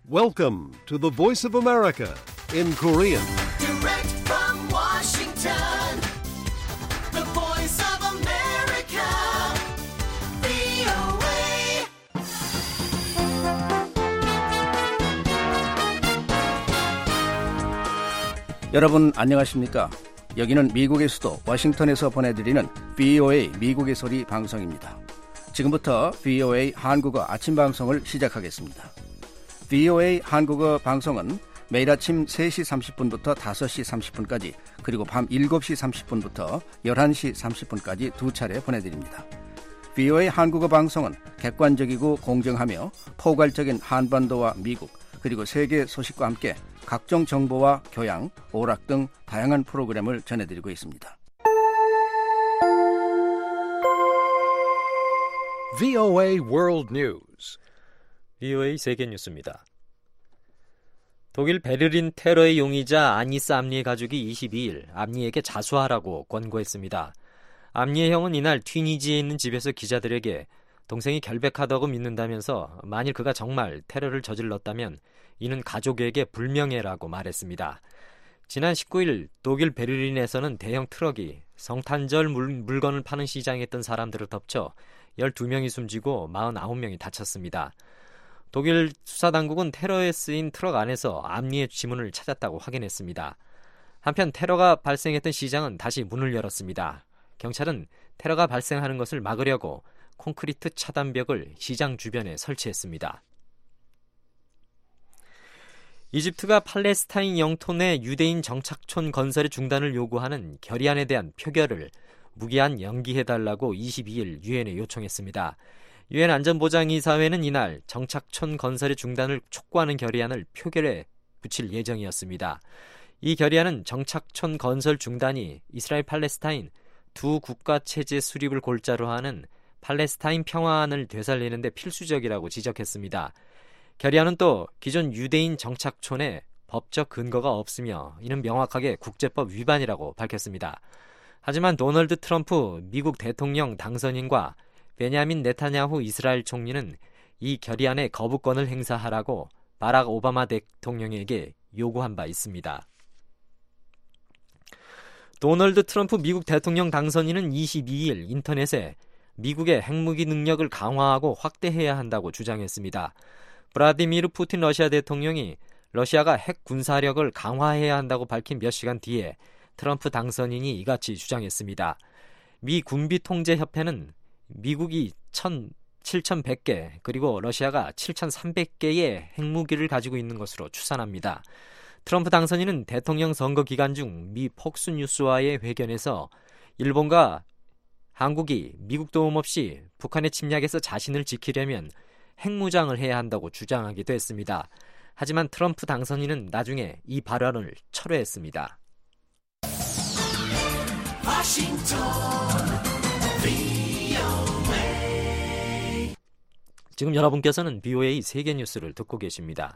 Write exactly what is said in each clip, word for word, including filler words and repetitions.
Welcome to the Voice of America in Korean. Direct from Washington, the Voice of America, 브이오에이. 여러분 안녕하십니까? 여기는 미국의 수도 워싱턴에서 보내드리는 브이오에이 미국의 소리 방송입니다. 지금부터 브이오에이 한국어 아침 방송을 시작하겠습니다. 브이오에이 한국어 방송은 매일 아침 세 시 삼십 분부터 다섯 시 삼십 분까지 그리고 밤 일곱 시 삼십 분부터 열한 시 삼십 분까지 두 차례 보내드립니다. 브이오에이 한국어 방송은 객관적이고 공정하며 포괄적인 한반도와 미국 그리고 세계 소식과 함께 각종 정보와 교양, 오락 등 다양한 프로그램을 전해드리고 있습니다. 브이오에이 World News. 브이오에이 세계 뉴스입니다. 독일 베를린 테러의 용의자 아니스 암리의 가족이 이십이 일 암리에게 자수하라고 권고했습니다. 암리의 형은 이날 튀니지에 있는 집에서 기자들에게 동생이 결백하다고 믿는다면서 만일 그가 정말 테러를 저질렀다면 이는 가족에게 불명예라고 말했습니다. 지난 십구 일 독일 베를린에서는 대형 트럭이 성탄절 물, 물건을 파는 시장에 있던 사람들을 덮쳐 열두 명이 숨지고 사십구 명이 다쳤습니다. 독일 수사당국은 테러에 쓰인 트럭 안에서 암리의 지문을 찾았다고 확인했습니다. 한편 테러가 발생했던 시장은 다시 문을 열었습니다. 경찰은 테러가 발생하는 것을 막으려고 콘크리트 차단벽을 시장 주변에 설치했습니다. 이집트가 팔레스타인 영토 내 유대인 정착촌 건설의 중단을 요구하는 결의안에 대한 표결을 무기한 연기해달라고 이십이 일 유엔에 요청했습니다. 유엔 안전보장이사회는 이날 정착촌 건설의 중단을 촉구하는 결의안을 표결에 붙일 예정이었습니다. 이 결의안은 정착촌 건설 중단이 이스라엘 팔레스타인 두 국가 체제 수립을 골자로 하는 팔레스타인 평화안을 되살리는 데 필수적이라고 지적했습니다. 결의안은 또 기존 유대인 정착촌에 법적 근거가 없으며 이는 명확하게 국제법 위반이라고 밝혔습니다. 하지만 도널드 트럼프 미국 대통령 당선인과 베냐민 네타냐후 이스라엘 총리는 이 결의안에 거부권을 행사하라고 바락 오바마 대통령에게 요구한 바 있습니다. 도널드 트럼프 미국 대통령 당선인은 이십이 일 인터넷에 미국의 핵무기 능력을 강화하고 확대해야 한다고 주장했습니다. 브라디미르 푸틴 러시아 대통령이 러시아가 핵 군사력을 강화해야 한다고 밝힌 몇 시간 뒤에 트럼프 당선인이 이같이 주장했습니다. 미 군비통제협회는 미국이 칠천백 개 그리고 러시아가 칠천삼백 개의 핵무기를 가지고 있는 것으로 추산합니다. 트럼프 당선인은 대통령 선거 기간 중 미 폭스뉴스와의 회견에서 일본과 한국이 미국 도움 없이 북한의 침략에서 자신을 지키려면 핵무장을 해야 한다고 주장하기도 했습니다. 하지만 트럼프 당선인은 나중에 이 발언을 철회했습니다. 워싱턴, 브이오에이. 지금 여러분께서는 브이오에이 세계 뉴스를 듣고 계십니다.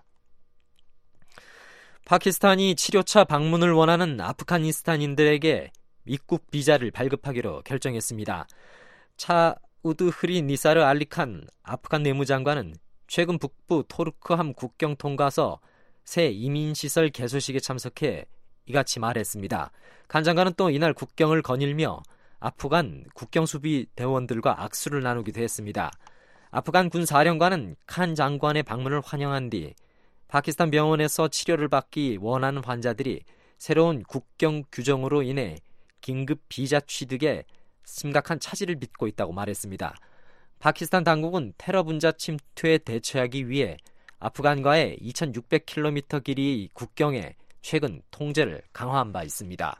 파키스탄이 치료차 방문을 원하는 아프가니스탄인들에게 입국 비자를 발급하기로 결정했습니다. 차우드 흐리 니사르 알리칸 아프간 내무장관은 최근 북부 토르크함 국경 통과서 새 이민시설 개소식에 참석해 이같이 말했습니다. 칸 장관은 또 이날 국경을 거닐며 아프간 국경수비 대원들과 악수를 나누기도 했습니다. 아프간 군사령관은 칸 장관의 방문을 환영한 뒤 파키스탄 병원에서 치료를 받기 원하는 환자들이 새로운 국경 규정으로 인해 긴급 비자 취득에 심각한 차질을 빚고 있다고 말했습니다. 파키스탄 당국은 테러 분자 침투에 대처하기 위해 아프간과의 이천육백 킬로미터 길이의 국경에 최근 통제를 강화한 바 있습니다.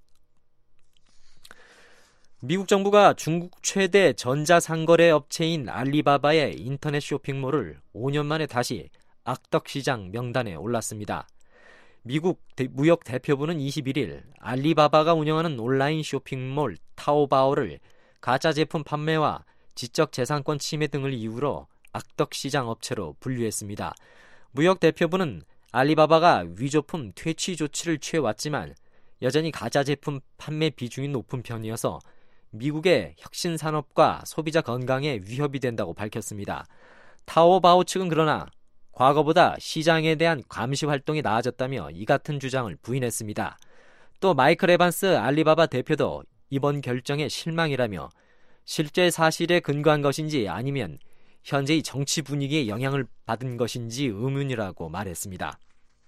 미국 정부가 중국 최대 전자상거래 업체인 알리바바의 인터넷 쇼핑몰을 오 년 만에 다시 악덕시장 명단에 올랐습니다. 미국 대, 무역 대표부는 이십일 일 알리바바가 운영하는 온라인 쇼핑몰 타오바오를 가짜 제품 판매와 지적재산권 침해 등을 이유로 악덕시장 업체로 분류했습니다. 무역 대표부는 알리바바가 위조품 퇴치 조치를 취해왔지만 여전히 가짜 제품 판매 비중이 높은 편이어서 미국의 혁신 산업과 소비자 건강에 위협이 된다고 밝혔습니다. 타오바오 측은 그러나 과거보다 시장에 대한 감시 활동이 나아졌다며 이 같은 주장을 부인했습니다. 또 마이클 에반스 알리바바 대표도 이번 결정에 실망이라며 실제 사실에 근거한 것인지 아니면 현재의 정치 분위기에 영향을 받은 것인지 의문이라고 말했습니다.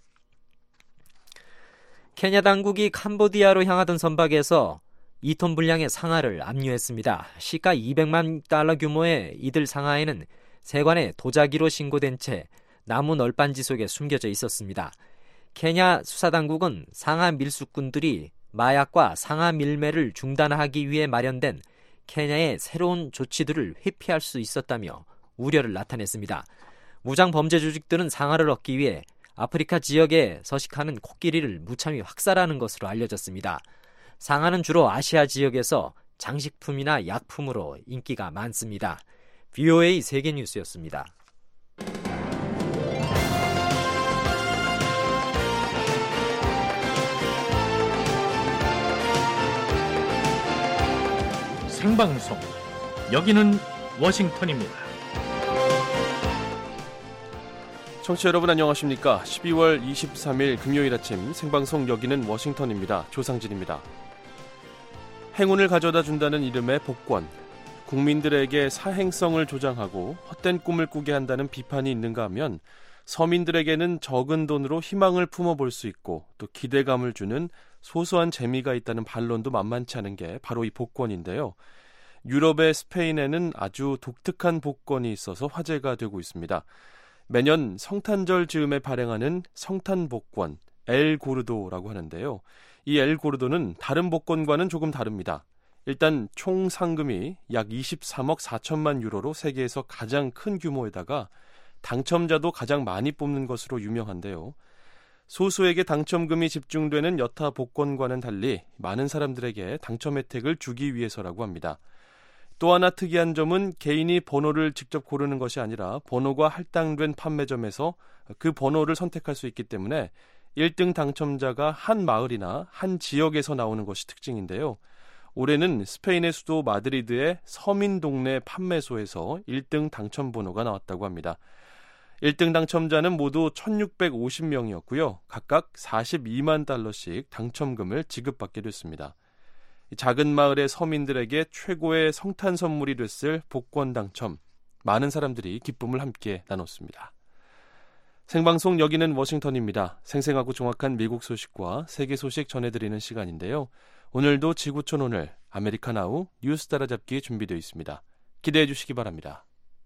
케냐 당국이 캄보디아로 향하던 선박에서 이 톤 분량의 상아를 압류했습니다. 시가 이백만 달러 규모의 이들 상아에는 세관에 도자기로 신고된 채 나무 널빤지 속에 숨겨져 있었습니다. 케냐 수사당국은 상하 밀수꾼들이 마약과 상하 밀매를 중단하기 위해 마련된 케냐의 새로운 조치들을 회피할 수 있었다며 우려를 나타냈습니다. 무장 범죄 조직들은 상하를 얻기 위해 아프리카 지역에 서식하는 코끼리를 무참히 학살하는 것으로 알려졌습니다. 상하는 주로 아시아 지역에서 장식품이나 약품으로 인기가 많습니다. 브이오에이 세계뉴스였습니다. 생방송, 여기는 워싱턴입니다. 청취자 여러분 안녕하십니까? 십이월 이십삼일 금요일 아침 생방송 여기는 워싱턴입니다. 조상진입니다. 행운을 가져다 준다는 이름의 복권, 국민들에게 사행성을 조장하고 헛된 꿈을 꾸게 한다는 비판이 있는가 하면 서민들에게는 적은 돈으로 희망을 품어볼 수 있고 또 기대감을 주는 소소한 재미가 있다는 반론도 만만치 않은 게 바로 이 복권인데요. 유럽의 스페인에는 아주 독특한 복권이 있어서 화제가 되고 있습니다. 매년 성탄절 즈음에 발행하는 성탄복권, 엘 고르도라고 하는데요. 이 엘 고르도는 다른 복권과는 조금 다릅니다. 일단 총 상금이 약 이십삼억 사천만 유로로 세계에서 가장 큰 규모에다가 당첨자도 가장 많이 뽑는 것으로 유명한데요. 소수에게 당첨금이 집중되는 여타 복권과는 달리 많은 사람들에게 당첨 혜택을 주기 위해서라고 합니다. 또 하나 특이한 점은 개인이 번호를 직접 고르는 것이 아니라 번호가 할당된 판매점에서 그 번호를 선택할 수 있기 때문에 일 등 당첨자가 한 마을이나 한 지역에서 나오는 것이 특징인데요. 올해는 스페인의 수도 마드리드의 서민 동네 판매소에서 일 등 당첨 번호가 나왔다고 합니다. 일 등 당첨자는 모두 천육백오십 명이었고요. 각각 사십이만 달러씩 당첨금을 지급받게 됐습니다. 작은 마을의 서민들에게 최고의 성탄 선물이 됐을 복권 당첨, 많은 사람들이 기쁨을 함께 나눴습니다. 생방송 여기는 워싱턴입니다. 생생하고 정확한 미국 소식과 세계 소식 전해드리는 시간인데요. 오늘도 지구촌 오늘 아메리카 나우 뉴스 따라잡기 준비되어 있습니다. 기대해 주시기 바랍니다.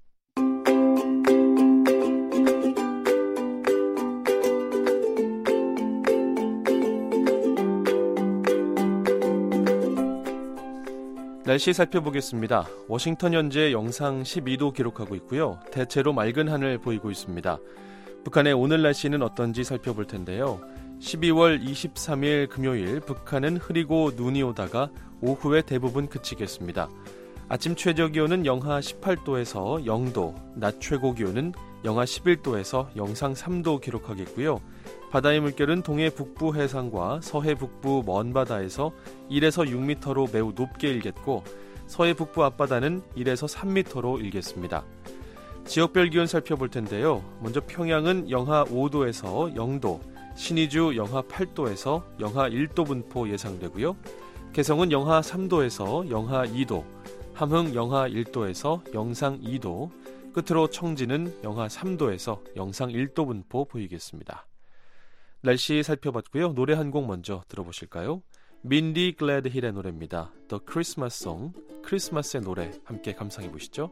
날씨 살펴보겠습니다. 워싱턴 현재 영상 십이 도 기록하고 있고요. 대체로 맑은 하늘 보이고 있습니다. 북한의 오늘 날씨는 어떤지 살펴볼 텐데요. 십이월 이십삼일 금요일 북한은 흐리고 눈이 오다가 오후에 대부분 그치겠습니다. 아침 최저 기온은 영하 십팔 도에서 영 도, 낮 최고 기온은 영하 십일 도에서 영상 삼 도 기록하겠고요. 바다의 물결은 동해 북부 해상과 서해 북부 먼 바다에서 일에서 육 미터로 매우 높게 일겠고 서해 북부 앞바다는 일에서 삼 미터로 일겠습니다. 지역별 기온 살펴볼 텐데요. 먼저 평양은 영하 오 도에서 영 도, 신의주 영하 팔 도에서 영하 일 도 분포 예상되고요. 개성은 영하 삼 도에서 영하 이 도, 함흥 영하 일 도에서 영상 이 도, 끝으로 청진은 영하 삼 도에서 영상 일 도 분포 보이겠습니다. 날씨 살펴봤고요. 노래 한 곡 먼저 들어보실까요? 민디 글래드힐의 노래입니다. The Christmas Song, 크리스마스의 노래 함께 감상해 보시죠.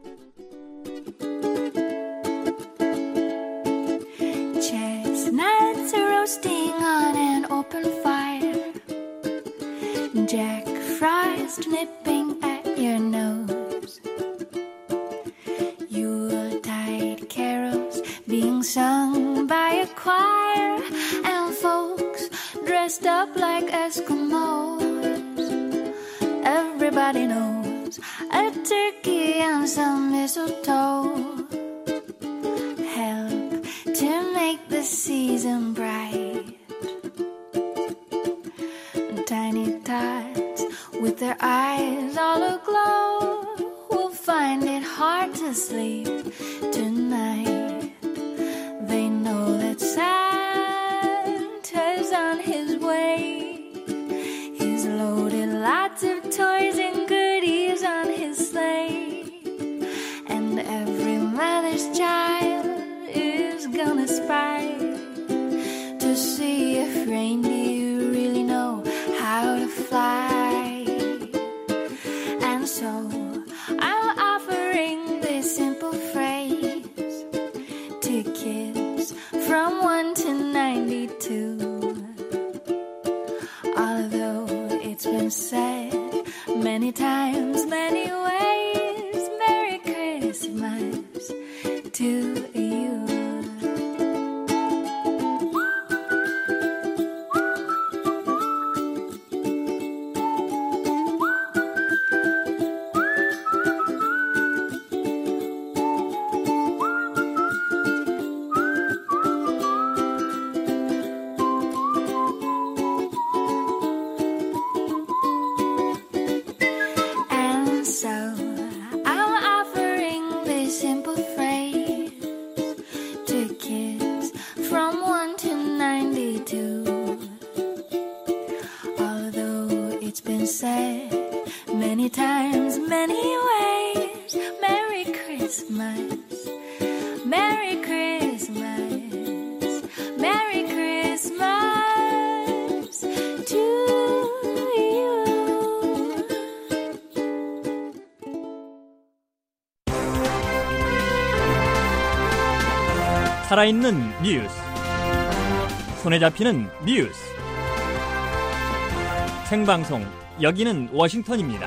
Chestnuts are roasting on an open fire. Jack Frost nipping at your nose. Yuletide carols being sung by a choir. And folks dressed up like Eskimos. Everybody knows a turkey and some mistletoe help to make the season bright. Tiny tots with their eyes all aglow will find it hard to sleep tonight. They lots of toys and goodies on his sleigh. And every mother's child is gonna spy to see if reindeer really know how to fly. And so I'm offering this simple phrase to kids from one to ninety-two. Although it's been said many times, many ways, Merry Christmas to you. Many times, many ways, Merry Christmas, Merry Christmas, Merry Christmas to you. 살아있는 뉴스, 손에 잡히는 뉴스, 생방송 여기는 워싱턴입니다.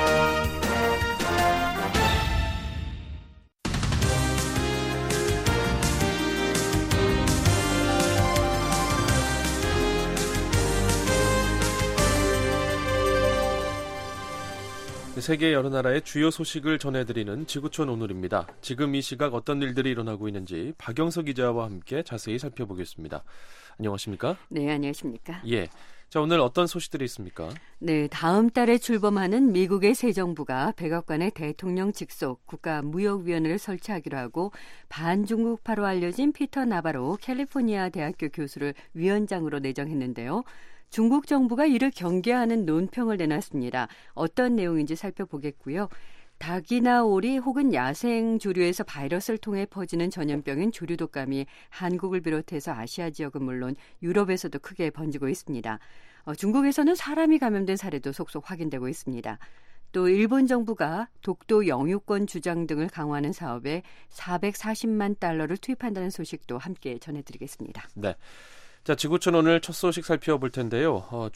세계 여러 나라의 주요 소식을 전해드리는 지구촌 오늘입니다. 지금 이 시각 어떤 일들이 일어나고 있는지 박영석 기자와 함께 자세히 살펴보겠습니다. 안녕하십니까? 네, 안녕하십니까? 예. 자, 오늘 어떤 소식들이 있습니까? 네, 다음 달에 출범하는 미국의 새 정부가 백악관에 대통령 직속 국가무역위원회를 설치하기로 하고 반중국파로 알려진 피터 나바로 캘리포니아 대학교 교수를 위원장으로 내정했는데요. 중국 정부가 이를 경계하는 논평을 내놨습니다. 어떤 내용인지 살펴보겠고요. 닭이나 오리 혹은 야생 조류에서 바이러스를 통해 퍼지는 전염병인 조류독감이 한국을 비롯해서 아시아 지역은 물론 유럽에서도 크게 번지고 있습니다. 어, 중국에서는 사람이 감염된 사례도 속속 확인되고 있습니다. 또 일본 정부가 독도 영유권 주장 등을 강화하는 사업에 사백사십만 달러를 투입한다는 소식도 함께 전해드리겠습니다. 네. 자, 지구촌 오늘 첫 소식 살펴볼 텐데요. 어,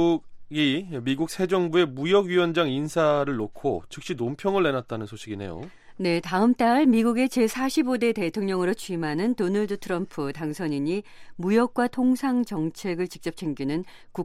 중국이 미국 새 정부의 무역위원장 인사를 놓고 즉시 논평을 내놨다는 소식이네요. 네, 다음 달 미국의 제사십오 대 대통령으로 취임하는 도널드 트럼프 당선인이 무역과 통상 정책을 직접 챙기는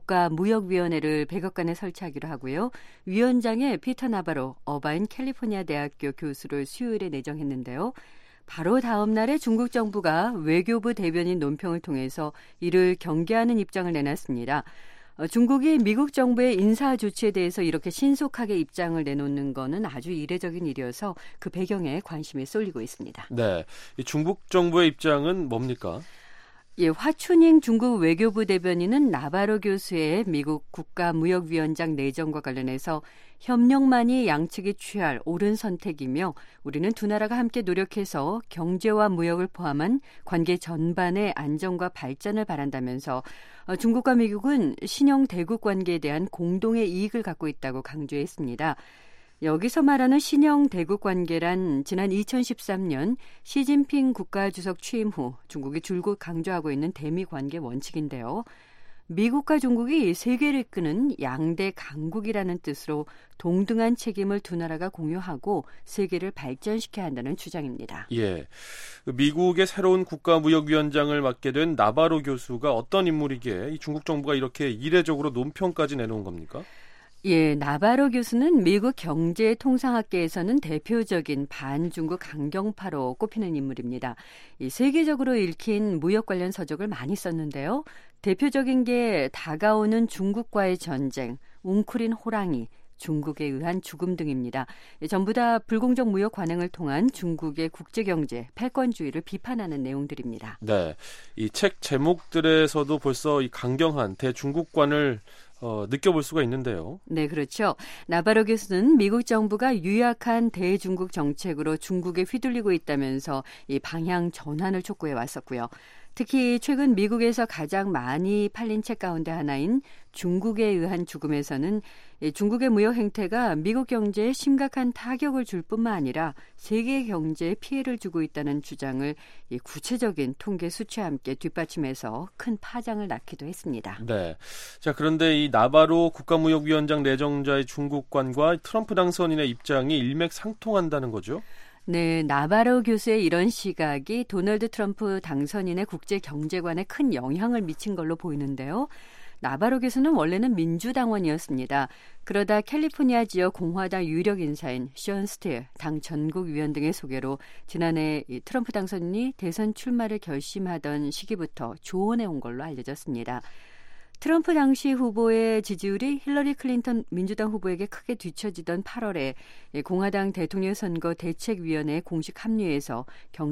국가무역위원회를 백악관에 설치하기로 하고요. 위원장에 피터 나바로 어바인 캘리포니아 대학교 교수를 수요일에 내정했는데요. 바로 다음 날에 중국 정부가 외교부 대변인 논평을 통해서 이를 경계하는 입장을 내놨습니다. 어, 중국이 미국 정부의 인사 조치에 대해서 이렇게 신속하게 입장을 내놓는 것은 아주 이례적인 일이어서 그 배경에 관심이 쏠리고 있습니다. 네, 이 중국 정부의 입장은 뭡니까? 예, 화춘잉 중국 외교부 대변인은 나바로 교수의 미국 국가무역위원장 내정과 관련해서 협력만이 양측이 취할 옳은 선택이며 우리는 두 나라가 함께 노력해서 경제와 무역을 포함한 관계 전반의 안정과 발전을 바란다면서 중국과 미국은 신형 대국 관계에 대한 공동의 이익을 갖고 있다고 강조했습니다. 여기서 말하는 신형 대국 관계란 지난 이천십삼 년 시진핑 국가주석 취임 후 중국이 줄곧 강조하고 있는 대미 관계 원칙인데요. 미국과 중국이 세계를 이끄는 양대 강국이라는 뜻으로 동등한 책임을 두 나라가 공유하고 세계를 발전시켜야 한다는 주장입니다. 예, 미국의 새로운 국가무역위원장을 맡게 된 나바로 교수가 어떤 인물이기에 이 중국 정부가 이렇게 이례적으로 논평까지 내놓은 겁니까? 예, 나바로 교수는 미국 경제통상학계에서는 대표적인 반중국 강경파로 꼽히는 인물입니다. 이 세계적으로 읽힌 무역 관련 서적을 많이 썼는데요. 대표적인 게 다가오는 중국과의 전쟁, 웅크린 호랑이, 중국에 의한 죽음 등입니다. 전부 다 불공정 무역 관행을 통한 중국의 국제경제, 패권주의를 비판하는 내용들입니다. 네, 이 책 제목들에서도 벌써 이 강경한 대중국관을 어, 느껴볼 수가 있는데요. 네, 그렇죠. 나바로 교수는 미국 정부가 유약한 대중국 정책으로 중국에 휘둘리고 있다면서 이 방향 전환을 촉구해 왔었고요. 특히 최근 미국에서 가장 많이 팔린 책 가운데 하나인 중국에 의한 죽음에서는 중국의 무역 행태가 미국 경제에 심각한 타격을 줄 뿐만 아니라 세계 경제에 피해를 주고 있다는 주장을 구체적인 통계 수치와 함께 뒷받침해서 큰 파장을 낳기도 했습니다. 네. 자, 그런데 이 나바로 국가무역위원장 내정자의 중국관과 트럼프 당선인의 입장이 일맥상통한다는 거죠? 네, 나바로 교수의 이런 시각이 도널드 트럼프 당선인의 국제 경제관에 큰 영향을 미친 걸로 보이는데요. 나바로 교수는 원래는 민주당원이었습니다. 그러다 캘리포니아 지역 공화당 유력 인사인 션 스틸 당 전국위원 등의 소개로 지난해 트럼프 당선인이 대선 출마를 결심하던 시기부터 조언해 온 걸로 알려졌습니다. 트럼프 당시 후보의 지지율이 힐러리 클린턴 민주당 후보에게 크게 뒤처지던 팔월에 공화당 대통령 선거 대책위원회에 공식 합류해서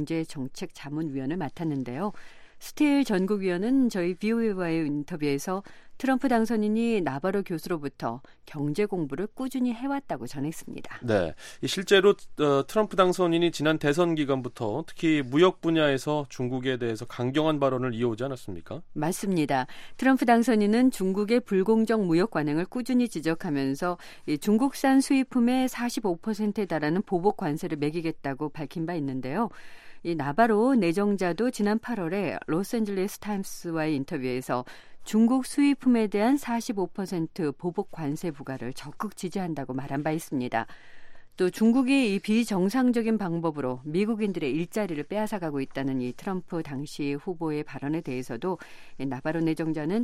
경제정책자문위원을 맡았는데요. 스틸 전국위원은 저희 브이오에이와의 인터뷰에서 트럼프 당선인이 나바로 교수로부터 경제 공부를 꾸준히 해왔다고 전했습니다. 네, 실제로 어, 트럼프 당선인이 지난 대선 기간부터 특히 무역 분야에서 중국에 대해서 강경한 발언을 이어오지 않았습니까? 맞습니다. 트럼프 당선인은 중국의 불공정 무역 관행을 꾸준히 지적하면서 이 중국산 수입품의 사십오 퍼센트에 달하는 보복 관세를 매기겠다고 밝힌 바 있는데요. 이 나바로 내정자도 지난 팔월에 로스앤젤레스 타임스와의 인터뷰에서 중국 수입품에 대한 사십오 퍼센트 보복 관세 부과를 적극 지지한다고 말한 바 있습니다. 또 중국이 이 비정상적인 방법으로 미국인들의 일자리를 빼앗아가고 있다는 이 트럼프 당시 후보의 발언에 대해서도 나바로 내정자는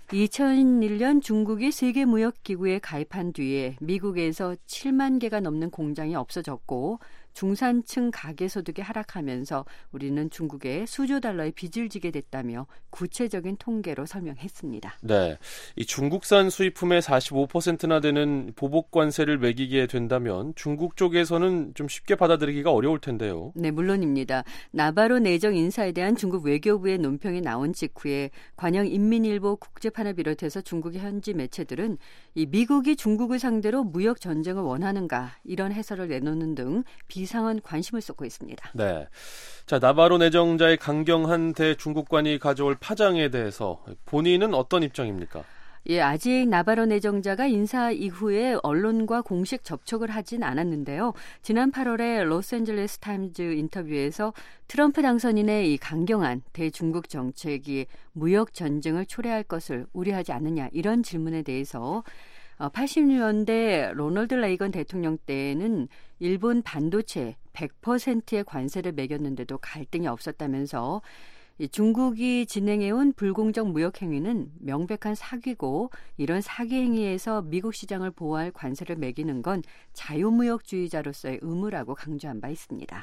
이천일 년 중국이 세계무역기구에 가입한 뒤에 미국에서 칠만 개가 넘는 공장이 없어졌고 중산층 가계소득이 하락하면서 우리는 중국에 수조 달러의 빚을 지게 됐다며 구체적인 통계로 설명했습니다. 네, 이 중국산 수입품의 사십오 퍼센트나 되는 보복 관세를 매기게 된다면 중국 쪽에서는 좀 쉽게 받아들이기가 어려울 텐데요. 네, 물론입니다. 나바로 내정 인사에 대한 중국 외교부의 논평이 나온 직후에 관영 인민일보 국제판을 비롯해서 중국의 현지 매체들은 이 미국이 중국을 상대로 무역 전쟁을 원하는가 이런 해설을 내놓는 등 비상한 관심을 쏟고 있습니다. 네, 자 나바로 내정자의 강경한 대중국관이 가져올 파장에 대해서 본인은 어떤 입장입니까? 예, 아직 나바로 내정자가 인사 이후에 언론과 공식 접촉을 하진 않았는데요. 지난 팔월에 로스앤젤레스 타임즈 인터뷰에서 트럼프 당선인의 이 강경한 대중국 정책이 무역 전쟁을 초래할 것을 우려하지 않느냐 이런 질문에 대해서 팔십 년대 로널드 레이건 대통령 때에는 일본 반도체 백 퍼센트의 관세를 매겼는데도 갈등이 없었다면서 중국이 진행해온 불공정 무역 행위는 명백한 사기고 이런 사기 행위에서 미국 시장을 보호할 관세를 매기는 건 자유무역주의자로서의 의무라고 강조한 바 있습니다.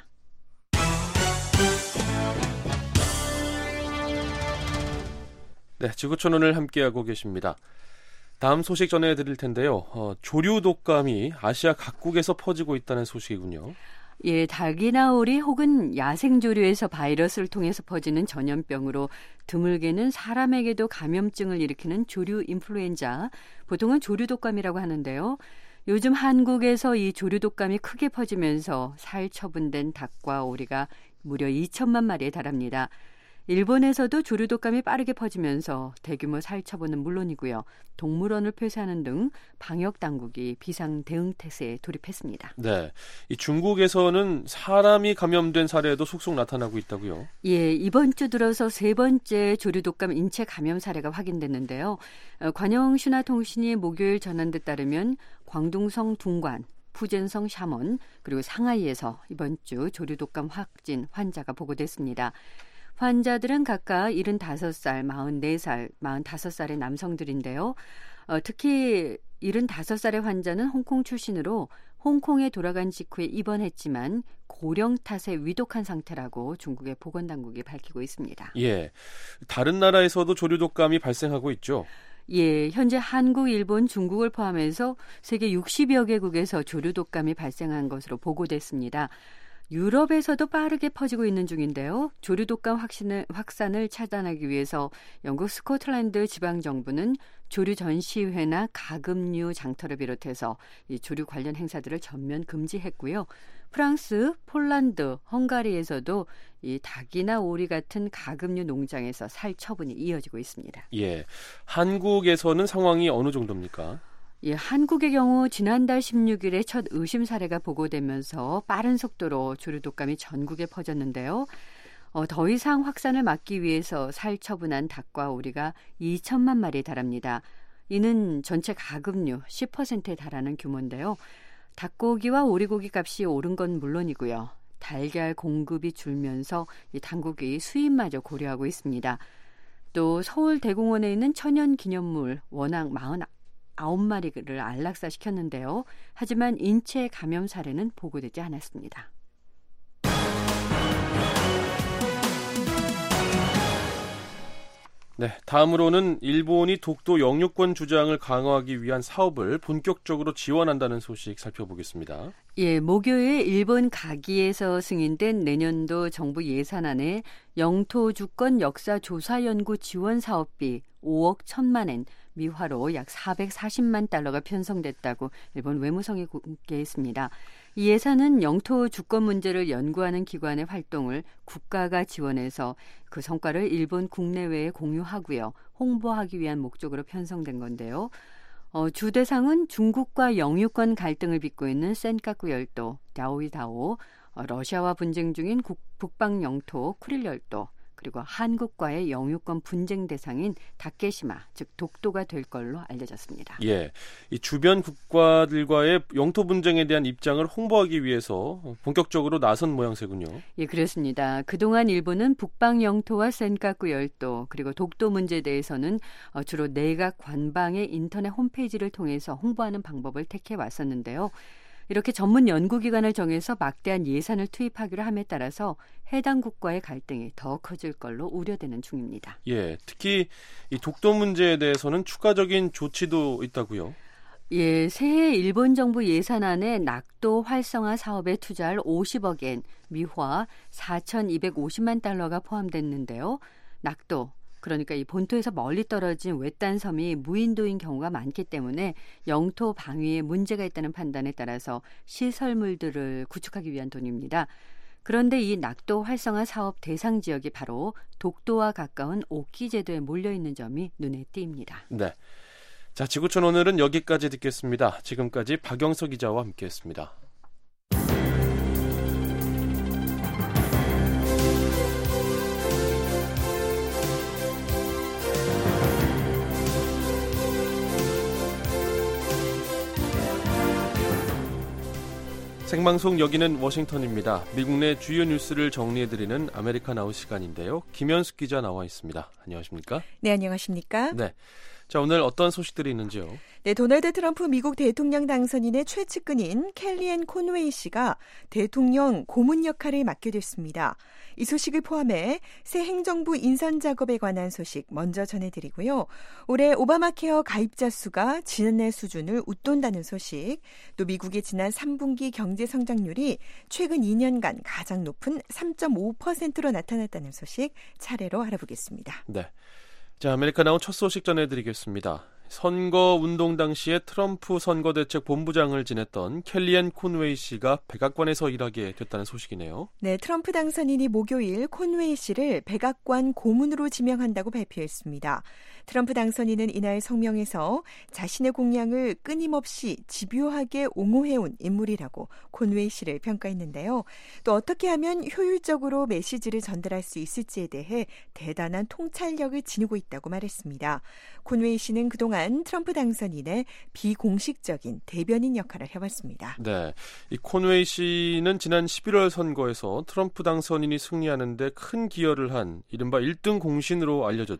네, 지구촌 오늘 함께하고 계십니다. 다음 소식 전해드릴 텐데요. 어, 조류 독감이 아시아 각국에서 퍼지고 있다는 소식이군요. 예, 닭이나 오리 혹은 야생조류에서 바이러스를 통해서 퍼지는 전염병으로 드물게는 사람에게도 감염증을 일으키는 조류 인플루엔자, 보통은 조류 독감이라고 하는데요. 요즘 한국에서 이 조류 독감이 크게 퍼지면서 살처분된 닭과 오리가 무려 이천만 마리에 달합니다. 일본에서도 조류 독감이 빠르게 퍼지면서 대규모 살처분은 물론이고요. 동물원을 폐쇄하는 등 방역 당국이 비상 대응 태세에 돌입했습니다. 네, 이 중국에서는 사람이 감염된 사례도 속속 나타나고 있다고요? 예, 이번 주 들어서 세 번째 조류 독감 인체 감염 사례가 확인됐는데요. 관영 신화통신이 목요일 전한 데 따르면 광둥성 둥관, 푸젠성 샤먼 그리고 상하이에서 이번 주 조류 독감 확진 환자가 보고됐습니다. 환자들은 각각 칠십오 살, 사십사 살, 사십오 살의 남성들인데요. 어, 특히 칠십오 살의 환자는 홍콩 출신으로 홍콩에 돌아간 직후에 입원했지만 고령 탓에 위독한 상태라고 중국의 보건당국이 밝히고 있습니다. 예, 다른 나라에서도 조류 독감이 발생하고 있죠? 예, 현재 한국, 일본, 중국을 포함해서 세계 육십여 개국에서 조류 독감이 발생한 것으로 보고됐습니다. 유럽에서도 빠르게 퍼지고 있는 중인데요. 조류 독감 확신을, 확산을 차단하기 위해서 영국 스코틀랜드 지방정부는 조류 전시회나 가금류 장터를 비롯해서 이 조류 관련 행사들을 전면 금지했고요. 프랑스, 폴란드, 헝가리에서도 이 닭이나 오리 같은 가금류 농장에서 살 처분이 이어지고 있습니다. 예, 한국에서는 상황이 어느 정도입니까? 예, 한국의 경우 지난달 십육 일에 첫 의심 사례가 보고되면서 빠른 속도로 조류 독감이 전국에 퍼졌는데요. 어, 더 이상 확산을 막기 위해서 살 처분한 닭과 오리가 이천만 마리에 달합니다. 이는 전체 가금류 십 퍼센트에 달하는 규모인데요. 닭고기와 오리고기 값이 오른 건 물론이고요. 달걀 공급이 줄면서 이 당국이 수입마저 고려하고 있습니다. 또 서울 대공원에 있는 천연기념물 원앙 사십구 마리를 안락사시켰는데요. 하지만 인체 감염 사례는 보고되지 않았습니다. 네, 다음으로는 일본이 독도 영유권 주장을 강화하기 위한 사업을 본격적으로 지원한다는 소식 살펴보겠습니다. 예, 목요일 일본 가기에서 승인된 내년도 정부 예산안에 영토 주권 역사 조사 연구 지원 사업비 오억 천만 엔, 미화로 약 사백사십만 달러가 편성됐다고 일본 외무성이 공개했습니다. 이 예산은 영토 주권 문제를 연구하는 기관의 활동을 국가가 지원해서 그 성과를 일본 국내외에 공유하고요. 홍보하기 위한 목적으로 편성된 건데요. 어, 주 대상은 중국과 영유권 갈등을 빚고 있는 센카쿠 열도, 다오이다오, 어, 러시아와 분쟁 중인 국, 북방 영토 쿠릴 열도, 그리고 한국과의 영유권 분쟁 대상인 다케시마, 즉 독도가 될 걸로 알려졌습니다. 예, 이 주변 국가들과의 영토 분쟁에 대한 입장을 홍보하기 위해서 본격적으로 나선 모양새군요. 예, 그렇습니다. 그동안 일본은 북방 영토와 센카쿠 열도 그리고 독도 문제에 대해서는 주로 내각 관방의 인터넷 홈페이지를 통해서 홍보하는 방법을 택해 왔었는데요. 이렇게 전문 연구기관을 정해서 막대한 예산을 투입하기로 함에 따라서 해당 국가의 갈등이 더 커질 걸로 우려되는 중입니다. 예, 특히 이 독도 문제에 대해서는 추가적인 조치도 있다고요? 예, 새해 일본 정부 예산안에 낙도 활성화 사업에 투자할 오십억 엔, 미화 사천이백오십만 달러가 포함됐는데요. 낙도, 그러니까 이 본토에서 멀리 떨어진 외딴 섬이 무인도인 경우가 많기 때문에 영토 방위에 문제가 있다는 판단에 따라서 시설물들을 구축하기 위한 돈입니다. 그런데 이 낙도 활성화 사업 대상 지역이 바로 독도와 가까운 오키 제도에 몰려 있는 점이 눈에 띕니다. 네. 자, 지구촌 오늘은 여기까지 듣겠습니다. 지금까지 박영석 기자와 함께했습니다. 생방송 여기는 워싱턴입니다. 미국 내 주요 뉴스를 정리해드리는 아메리카나우 시간인데요. 김현숙 기자 나와 있습니다. 안녕하십니까? 네, 안녕하십니까? 네. 자, 오늘 어떤 소식들이 있는지요? 네, 도널드 트럼프 미국 대통령 당선인의 최측근인 켈리앤 콘웨이 씨가 대통령 고문 역할을 맡게 됐습니다. 이 소식을 포함해 새 행정부 인선 작업에 관한 소식 먼저 전해드리고요. 올해 오바마 케어 가입자 수가 지난해 수준을 웃돈다는 소식, 또 미국의 지난 삼 분기 경제 성장률이 최근 이 년간 가장 높은 삼 점 오 퍼센트로 나타났다는 소식 차례로 알아보겠습니다. 네. 자, 아메리카나우 첫 소식 전해드리겠습니다. 선거운동 당시에 트럼프 선거대책 본부장을 지냈던 켈리앤 콘웨이 씨가 백악관에서 일하게 됐다는 소식이네요. 네, 트럼프 당선인이 목요일 콘웨이 씨를 백악관 고문으로 지명한다고 발표했습니다. 트럼프 당선인은 이날 성명에서 자신의 공약을 끊임없이 집요하게 옹호해온 인물이라고 콘웨이 씨를 평가했는데요. 또 어떻게 하면 효율적으로 메시지를 전달할 수 있을지에 대해 대단한 통찰력을 지니고 있다고 말했습니다. 콘웨이 씨는 그동안 트럼프 당선인의 비공식적인 대변인 역할을 해왔습니다. 네, 이 콘웨이 씨는 지난 십일월 선거에서 트럼프 당선인이 승리하는 데 큰 기여를 한 이른바 일 등 공신으로 알려졌죠.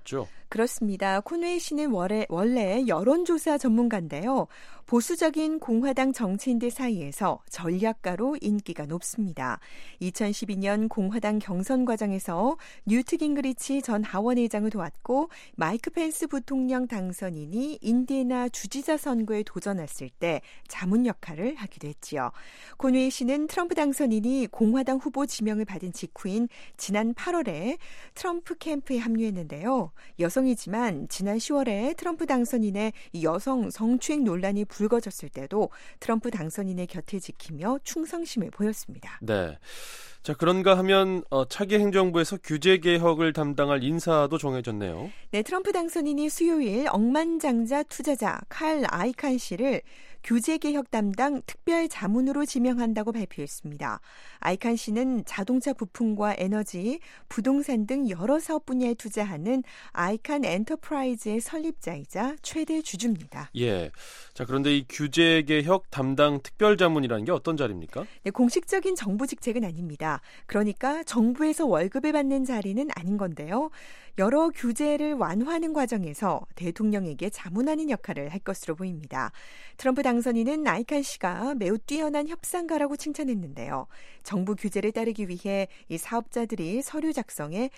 그렇습니다. 콘웨이 씨는 원래, 원래 여론조사 전문가인데요. 보수적인 공화당 정치인들 사이에서 전략가로 인기가 높습니다. 이천십이 년 공화당 경선 과정에서 뉴트 깅그리치 전 하원의장을 도왔고 마이크 펜스 부통령 당선인이 인디애나 주지사 선거에 도전했을 때 자문 역할을 하기도 했지요. 콘웨이 씨는 트럼프 당선인이 공화당 후보 지명을 받은 직후인 지난 팔월에 트럼프 캠프에 합류했는데요. 여성이지만 지난 시월에 트럼프 당선인의 여성 성추행 논란이 불거졌을 때도 트럼프 당선인의 곁을 지키며 충성심을 보였습니다. 네. 자, 그런가 하면 어, 차기 행정부에서 규제 개혁을 담당할 인사도 정해졌네요. 네, 트럼프 당선인이 수요일 억만장자 투자자 칼 아이칸 씨를 규제개혁 담당 특별 자문으로 지명한다고 발표했습니다. 아이칸 씨는 자동차 부품과 에너지, 부동산 등 여러 사업 분야에 투자하는 아이칸 엔터프라이즈의 설립자이자 최대 주주입니다. 예. 자, 그런데 이 규제개혁 담당 특별 자문이라는 게 어떤 자리입니까? 네, 공식적인 정부 직책은 아닙니다. 그러니까 정부에서 월급을 받는 자리는 아닌 건데요. 여러 규제를 완화하는 과정에서 대통령에게 자문하는 역할을 할 것으로 보입니다. 트럼프 당선인은 아이칸 씨가 매우 뛰어난 협상가라고 칭찬했는데요. 정부 규제를 따르기 위해 이 사업자들이 서류 작성에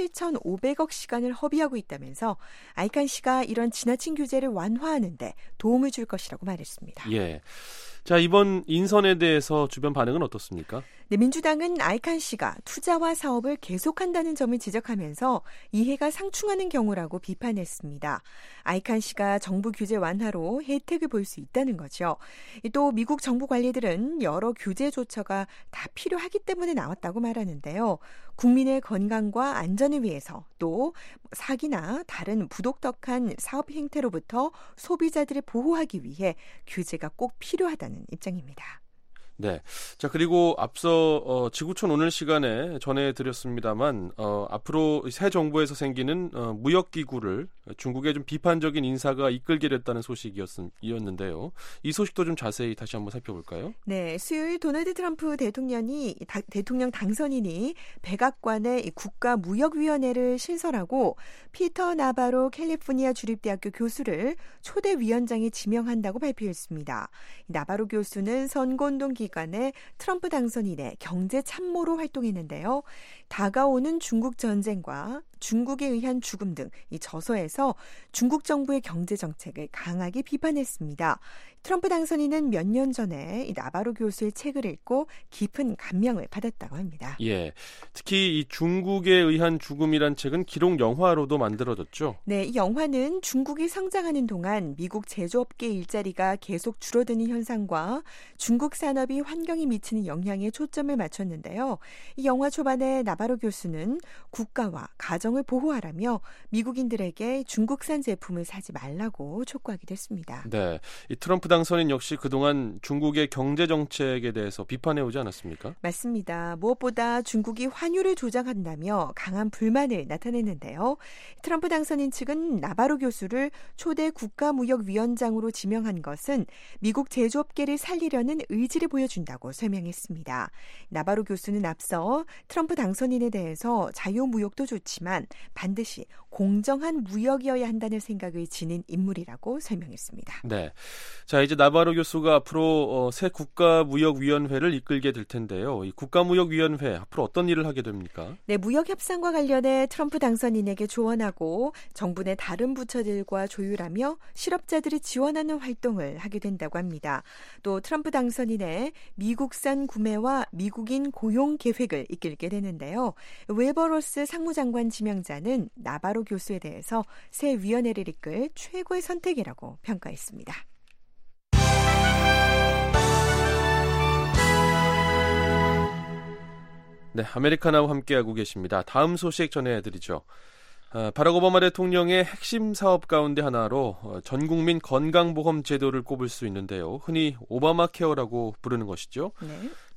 칠천오백억 시간을 허비하고 있다면서 아이칸 씨가 이런 지나친 규제를 완화하는 데 도움을 줄 것이라고 말했습니다. 예. 자, 이번 인선에 대해서 주변 반응은 어떻습니까? 네, 민주당은 아이칸 씨가 투자와 사업을 계속한다는 점을 지적하면서 이해가 상충하는 경우라고 비판했습니다. 아이칸 씨가 정부 규제 완화로 혜택을 볼 수 있다는 거죠. 또 미국 정부 관리들은 여러 규제 조처가 다 필요하기 때문에 나왔다고 말하는데요. 국민의 건강과 안전을 위해서 또 사기나 다른 부독덕한 사업 행태로부터 소비자들을 보호하기 위해 규제가 꼭 필요하다는 입장입니다. 네. 자, 그리고 앞서 어, 지구촌 오늘 시간에 전해드렸습니다만 어, 앞으로 새 정부에서 생기는 어, 무역기구를 중국의 좀 비판적인 인사가 이끌게 됐다는 소식이었는데요. 이 소식도 좀 자세히 다시 한번 살펴볼까요? 네. 수요일 도널드 트럼프 대통령이 다, 대통령 당선인이 백악관의 국가무역위원회를 신설하고 피터 나바로 캘리포니아 주립대학교 교수를 초대 위원장에 지명한다고 발표했습니다. 나바로 교수는 선거운동 기간에 트럼프 당선인의 경제 참모로 활동했는데요. 다가오는 중국 전쟁과 중국에 의한 죽음 등 이 저서에서 중국 정부의 경제 정책을 강하게 비판했습니다. 트럼프 당선인은 몇 년 전에 이 나바로 교수의 책을 읽고 깊은 감명을 받았다고 합니다. 예, 특히 이 중국에 의한 죽음이란 책은 기록 영화로도 만들어졌죠. 네, 이 영화는 중국이 성장하는 동안 미국 제조업계 일자리가 계속 줄어드는 현상과 중국 산업이 환경에 미치는 영향에 초점을 맞췄는데요. 이 영화 초반에 나바로 교수는 국가와 가정을 보호하라며 미국인들에게 중국산 제품을 사지 말라고 촉구하기도 했습니다. 네, 이 트럼프 당선인 역시 그동안 중국의 경제 정책에 대해서 비판해오지 않았습니까? 맞습니다. 무엇보다 중국이 환율을 조작한다며 강한 불만을 나타냈는데요. 트럼프 당선인 측은 나바로 교수를 초대 국가무역위원장으로 지명한 것은 미국 제조업계를 살리려는 의지를 보여준다고 설명했습니다. 나바로 교수는 앞서 트럼프 당선인에 대해서 자유무역도 좋지만 반드시 공정한 무역이어야 한다는 생각을 지닌 인물이라고 설명했습니다. 네. 자, 이제 나바로 교수가 앞으로 어, 새 국가무역위원회를 이끌게 될 텐데요. 이 국가무역위원회 앞으로 어떤 일을 하게 됩니까? 네, 무역 협상과 관련해 트럼프 당선인에게 조언하고 정부 내 다른 부처들과 조율하며 실업자들을 지원하는 활동을 하게 된다고 합니다. 또 트럼프 당선인의 미국산 구매와 미국인 고용 계획을 이끌게 되는데요. 윌버 로스 상무장관 지명자는 나바로 교수에 대해서 새 위원회를 이끌 최고의 선택이라고 평가했습니다. 네, 아메리카나와 함께하고 계십니다. 다음 소식 전해드리죠. 아, 바락 오바마 대통령의 핵심 사업 가운데 하나로 어, 전국민 건강보험 제도를 꼽을 수 있는데요. 흔히 오바마 케어라고 부르는 것이죠. 네. 자,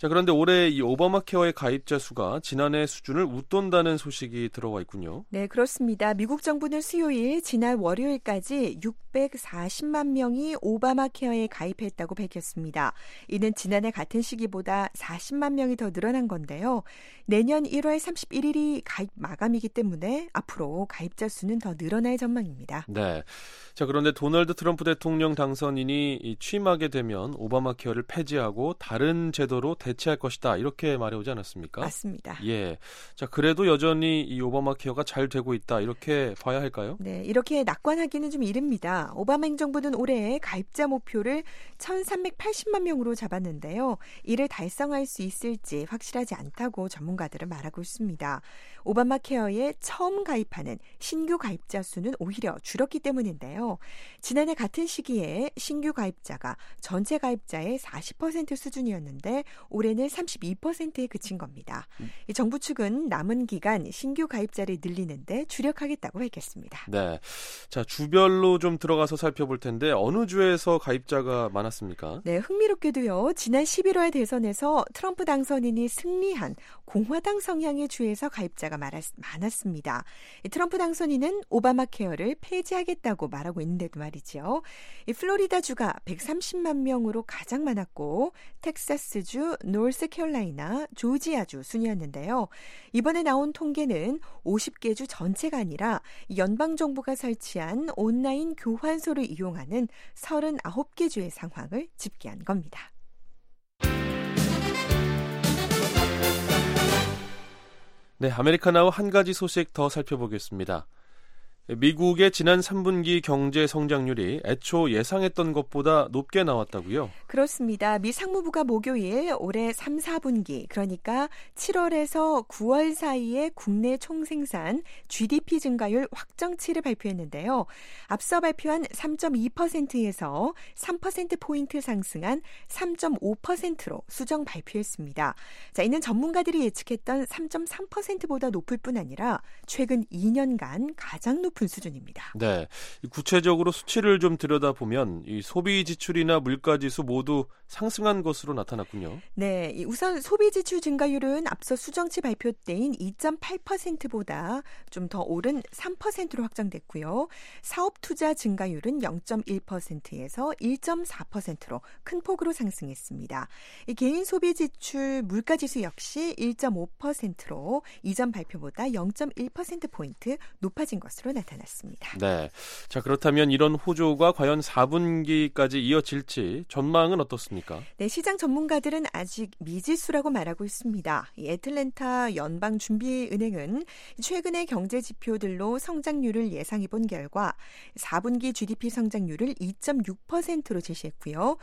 자, 그런데 올해 이 오바마 케어의 가입자 수가 지난해 수준을 웃돈다는 소식이 들어와 있군요. 네, 그렇습니다. 미국 정부는 수요일 지난 월요일까지 육백사십만 명이 오바마 케어에 가입했다고 밝혔습니다. 이는 지난해 같은 시기보다 사십만 명이 더 늘어난 건데요. 내년 일월 삼십일일이 가입 마감이기 때문에 앞으로 가입자 수는 더 늘어날 전망입니다. 네. 자, 그런데 도널드 트럼프 대통령 당선인이 취임하게 되면 오바마 케어를 폐지하고 다른 제도로 대체할 것이다. 이렇게 말해오지 않았습니까? 맞습니다. 예. 자, 그래도 여전히 이 오바마 케어가 잘 되고 있다. 이렇게 봐야 할까요? 네, 이렇게 낙관하기는 좀 이릅니다. 오바마 행정부는 올해 가입자 목표를 천삼백팔십만 명으로 잡았는데요. 이를 달성할 수 있을지 확실하지 않다고 전문가들은 말하고 있습니다. 오바마 케어에 처음 가입하는 신규 가입자 수는 오히려 줄었기 때문인데요. 지난해 같은 시기에 신규 가입자가 전체 가입자의 사십 퍼센트 수준이었는데 올해는 삼십이 퍼센트에 그친 겁니다. 이 정부 측은 남은 기간 신규 가입자를 늘리는데 주력하겠다고 밝혔습니다. 네. 자, 주별로 좀 들어가서 살펴볼 텐데 어느 주에서 가입자가 많았습니까? 네, 흥미롭게도요. 지난 십일월 대선에서 트럼프 당선인이 승리한 공화당 성향의 주에서 가입자가 많았습니다. 트럼프 당선인은 오바마 케어를 폐지하겠다고 말하고 있는데도 말이죠. 플로리다 주가 백삼십만 명으로 가장 많았고 텍사스주, 노스캐롤라이나, 조지아주 순이었는데요. 이번에 나온 통계는 오십 개 주 전체가 아니라 연방정부가 설치한 온라인 교환소를 이용하는 서른아홉 개 주의 상황을 집계한 겁니다. 네, 아메리카나우 한 가지 소식 더 살펴보겠습니다. 미국의 지난 삼 분기 경제 성장률이 애초 예상했던 것보다 높게 나왔다고요? 그렇습니다. 미 상무부가 목요일 올해 삼, 사 분기 그러니까 칠월에서 구월 사이의 국내 총생산 지디피 증가율 확정치를 발표했는데요. 앞서 발표한 삼 점 이 퍼센트에서 삼 퍼센트포인트 상승한 삼 점 오 퍼센트로 수정 발표했습니다. 자, 이는 전문가들이 예측했던 삼 점 삼 퍼센트보다 높을 뿐 아니라 최근 이 년간 가장 높은 높은 수준입니다. 네, 구체적으로 수치를 좀 들여다보면 이 소비 지출이나 물가 지수 모두 상승한 것으로 나타났군요. 네, 우선 소비 지출 증가율은 앞서 수정치 발표 때인 이 점 팔 퍼센트보다 좀 더 오른 삼 퍼센트로 확정됐고요. 사업 투자 증가율은 영 점 일 퍼센트에서 일 점 사 퍼센트로 큰 폭으로 상승했습니다. 이 개인 소비 지출 물가 지수 역시 일 점 오 퍼센트로 이전 발표보다 영 점 일 퍼센트포인트 높아진 것으로 나타났습니다. 나타났습니다. 네, 자 그렇다면 이런 호조가 과연 사 분기까지 이어질지 전망은 어떻습니까? 네, 시장 전문가들은 아직 미지수라고 말하고 있습니다. 이 애틀랜타 연방준비은행은 최근의 경제 지표들로 성장률을 예상해 본 결과 사 분기 지디피 성장률을 이 점 육 퍼센트로 제시했고요.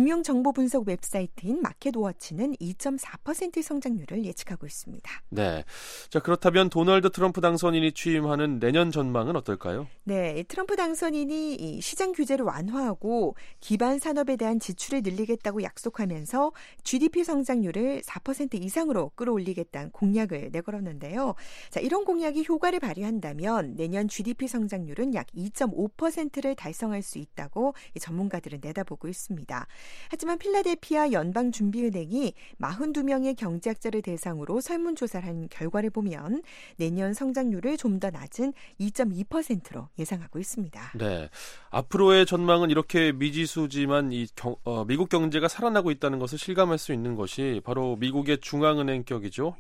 금융정보분석 웹사이트인 마켓워치는 이 점 사 퍼센트 성장률을 예측하고 있습니다. 네, 자 그렇다면 도널드 트럼프 당선인이 취임하는 내년 전망은 어떨까요? 네, 트럼프 당선인이 이 시장 규제를 완화하고 기반 산업에 대한 지출을 늘리겠다고 약속하면서 지디피 성장률을 사 퍼센트 이상으로 끌어올리겠다는 공약을 내걸었는데요. 자, 이런 공약이 효과를 발휘한다면 내년 지디피 성장률은 약 이 점 오 퍼센트를 달성할 수 있다고 전문가들은 내다보고 있습니다. 하지만 필라델피아 연방준비은행이 사십이 명의 경제학자를 대상으로 설문조사를 한 결과를 보면 내년 성장률을 좀 더 낮은 이 점 이 퍼센트로 예상하고 있습니다. 네, 앞으로의 전망은 이렇게 미지수지만 이 경, 어, 미국 경제가 살아나고 있다는 것을 실감할 수 있는 것이 바로 미국의 중앙은행격이죠.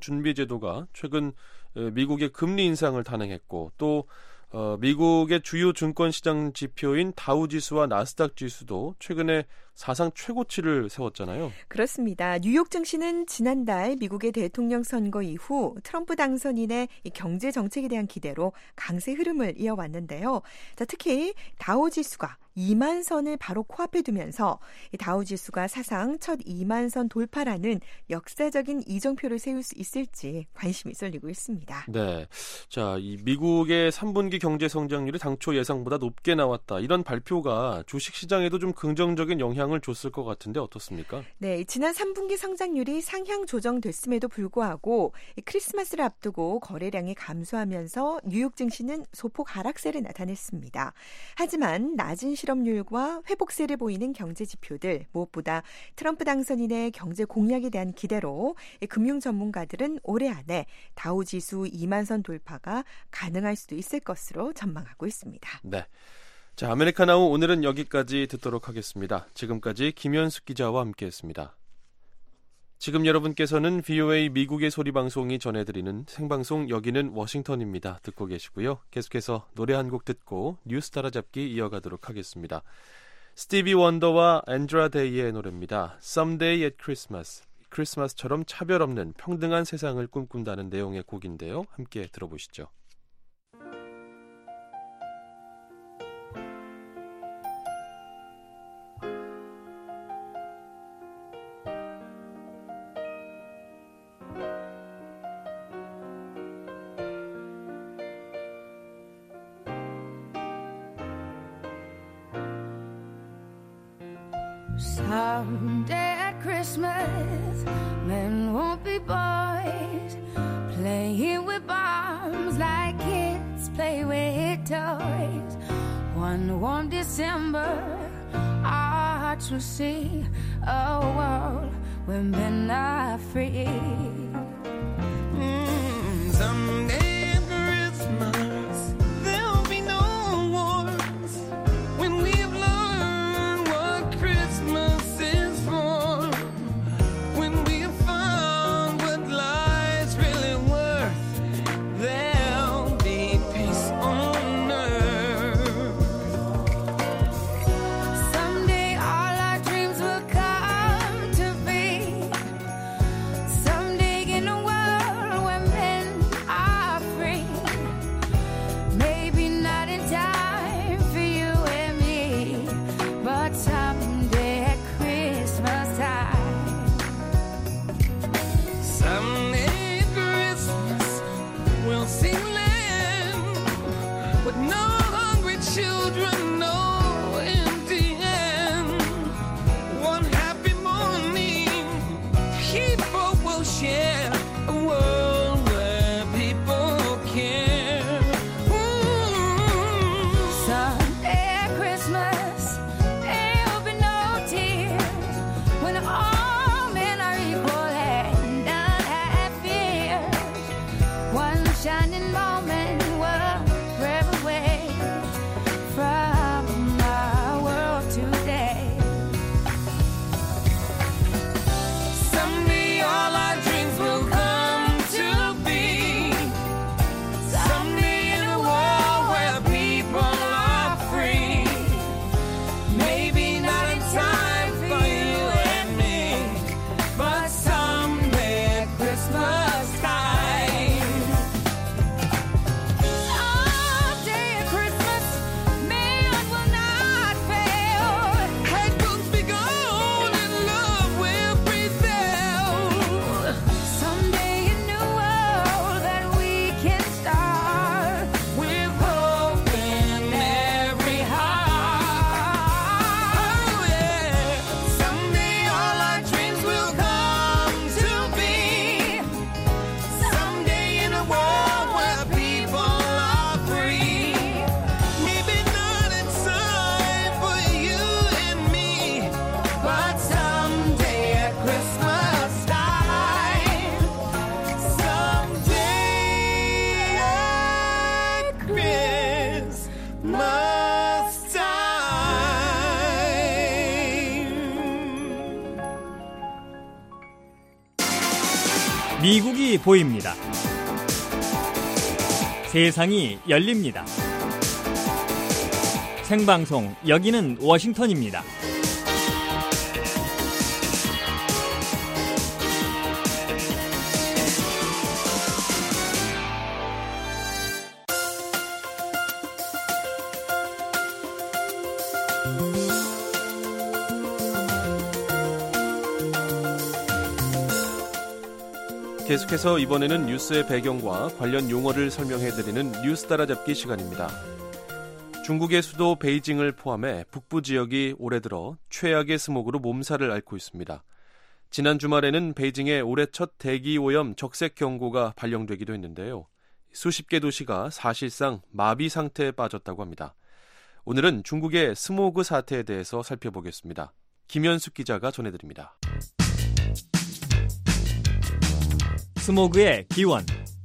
연방준비제도가 최근 미국의 금리 인상을 단행했고 또 어, 미국의 주요 증권시장 지표인 다우지수와 나스닥 지수도 최근에 사상 최고치를 세웠잖아요. 그렇습니다. 뉴욕 증시는 지난달 미국의 대통령 선거 이후 트럼프 당선인의 이 경제 정책에 대한 기대로 강세 흐름을 이어왔는데요. 자, 특히 다우지수가 이만 선을 바로 코앞에 두면서 이 다우지수가 사상 첫 이만 선 돌파라는 역사적인 이정표를 세울 수 있을지 관심이 쏠리고 있습니다. 네, 자, 이 미국의 삼 분기 경제 성장률이 당초 예상보다 높게 나왔다. 이런 발표가 주식 시장에도 좀 긍정적인 영향을 영향을 줬을 것 같은데 어떻습니까? 네, 지난 삼 분기 성장률이 상향 조정됐음에도 불구하고 크리스마스를 앞두고 거래량이 감소하면서 뉴욕 증시는 소폭 하락세를 나타냈습니다. 하지만 낮은 실업률과 회복세를 보이는 경제 지표들, 무엇보다 트럼프 당선인의 경제 공약에 대한 기대로 금융 전문가들은 올해 안에 다우지수 이만 선 돌파가 가능할 수도 있을 것으로 전망하고 있습니다. 네. 자, 아메리카나우 오늘은 여기까지 듣도록 하겠습니다. 지금까지 김현숙 기자와 함께했습니다. 지금 여러분께서는 브이오에이 미국의 소리 방송이 전해드리는 생방송 여기는 워싱턴입니다. 듣고 계시고요. 계속해서 노래 한 곡 듣고 뉴스 따라잡기 이어가도록 하겠습니다. 스티비 원더와 앤드라 데이의 노래입니다. Someday at Christmas. 크리스마스처럼 차별 없는 평등한 세상을 꿈꾼다는 내용의 곡인데요. 함께 들어보시죠. Someday at Christmas, men won't be boys, playing with bombs like kids play with toys. One warm December, our hearts will see a world where men are free. Mm, someday at Christmas, there'll be no wars when we've learned what Christmas is for. When we've found what life's really worth, there'll be peace on earth. Someday all our dreams will come to be. Someday in a world where men are free. Maybe not in time for you and me, but someday at Christmas time. Someday at Christmas we'll see land with no hungry children, no empty hand. One happy morning, people will share a world where people care. Ooh. Someday at Christmas, there'll be no tears when all men are equal and none have fears. One shining moment will forever away from our world today. Someday all our dreams will come to be. Someday in a world where people are free. Maybe not in time for you and me, but someday at Christmas time. Someday at Christmas, man will not fail. Hate will be gone and love will prevail. Someday a new world that we can start with hope in every heart. Oh yeah. Someday all our dreams will come to be. Someday in a world where people are free. Maybe not in time for you and me, but someday at Christmas time. Someday at Christmas time. 미국이 보입니다. 세상이 열립니다. 생방송 여기는 워싱턴입니다. 계속해서 이번에는 뉴스의 배경과 관련 용어를 설명해드리는 뉴스 따라잡기 시간입니다. 중국의 수도 베이징을 포함해 북부 지역이 올해 들어 최악의 스모그로 몸살을 앓고 있습니다. 지난 주말에는 베이징에 올해 첫 대기오염 적색 경고가 발령되기도 했는데요. 수십 개 도시가 사실상 마비 상태에 빠졌다고 합니다. 오늘은 중국의 스모그 사태에 대해서 살펴보겠습니다. 김현숙 기자가 전해드립니다. 스모그의 기원.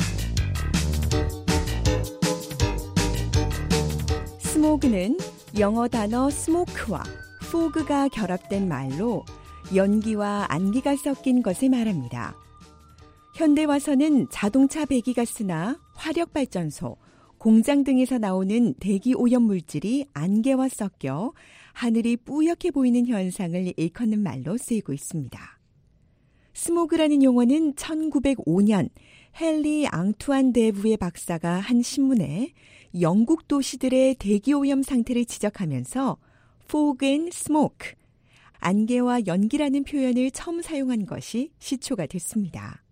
스모그는 영어 단어 스모크와 포그가 결합된 말로 연기와 안개가 섞인 것을 말합니다. 현대 와서는 자동차 배기가스나 화력발전소, 공장 등에서 나오는 대기 오염 물질이 안개와 섞여 하늘이 뿌옇게 보이는 현상을 일컫는 말로 쓰이고 있습니다. 스모그라는 용어는 천구백오 년 헨리 앙투안 데부의 박사가 한 신문에 영국 도시들의 대기오염 상태를 지적하면서 fog and smoke, 안개와 연기라는 표현을 처음 사용한 것이 시초가 됐습니다.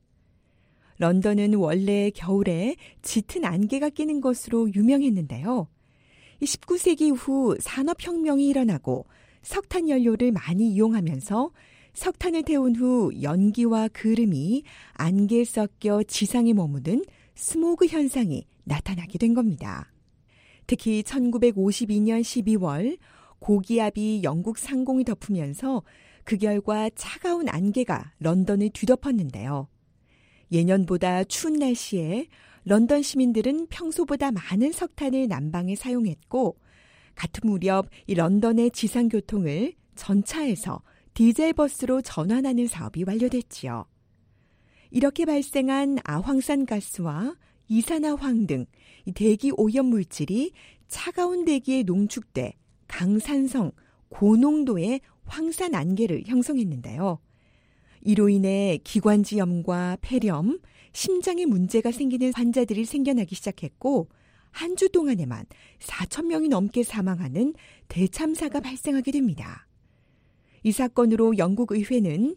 런던은 원래 겨울에 짙은 안개가 끼는 것으로 유명했는데요. 십구 세기 이후 산업혁명이 일어나고 석탄 연료를 많이 이용하면서 석탄을 태운 후 연기와 그름이 안개에 섞여 지상에 머무는 스모그 현상이 나타나게 된 겁니다. 특히 천구백오십이 년 십이월 고기압이 영국 상공을 덮으면서 그 결과 차가운 안개가 런던을 뒤덮었는데요. 예년보다 추운 날씨에 런던 시민들은 평소보다 많은 석탄을 난방에 사용했고 같은 무렵 이 런던의 지상교통을 전차에서 디젤 버스로 전환하는 사업이 완료됐지요. 이렇게 발생한 아황산 가스와 이산화황 등 대기 오염 물질이 차가운 대기에 농축돼 강산성, 고농도의 황산 안개를 형성했는데요. 이로 인해 기관지염과 폐렴, 심장에 문제가 생기는 환자들이 생겨나기 시작했고 한 주 동안에만 사천 명이 넘게 사망하는 대참사가 발생하게 됩니다. 이 사건으로 영국 의회는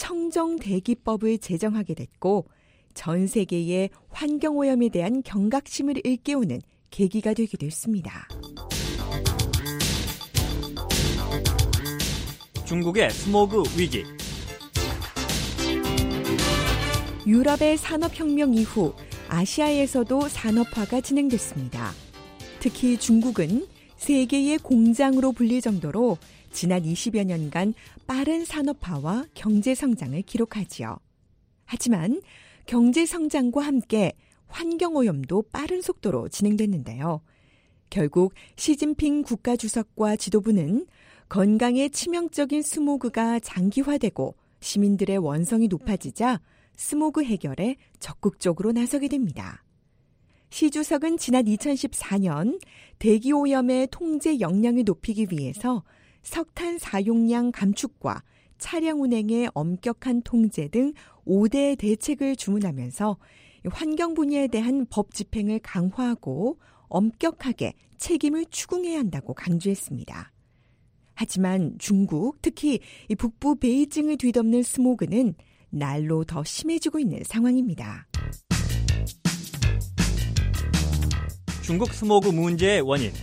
청정대기법을 제정하게 됐고 전 세계의 환경오염에 대한 경각심을 일깨우는 계기가 되기도 했습니다. 중국의 스모그 위기. 유럽의 산업혁명 이후 아시아에서도 산업화가 진행됐습니다. 특히 중국은 세계의 공장으로 불릴 정도로 지난 이십여 년간 빠른 산업화와 경제성장을 기록하지요. 하지만 경제성장과 함께 환경오염도 빠른 속도로 진행됐는데요. 결국 시진핑 국가주석과 지도부는 건강에 치명적인 스모그가 장기화되고 시민들의 원성이 높아지자 스모그 해결에 적극적으로 나서게 됩니다. 시 주석은 지난 이천십사 년 대기오염의 통제 역량을 높이기 위해서 석탄 사용량 감축과 차량 운행의 엄격한 통제 등 오 대 대책을 주문하면서 환경 분야에 대한 법 집행을 강화하고 엄격하게 책임을 추궁해야 한다고 강조했습니다. 하지만 중국, 특히 북부 베이징을 뒤덮는 스모그는 날로 더 심해지고 있는 상황입니다. 중국 스모그 문제의 원인.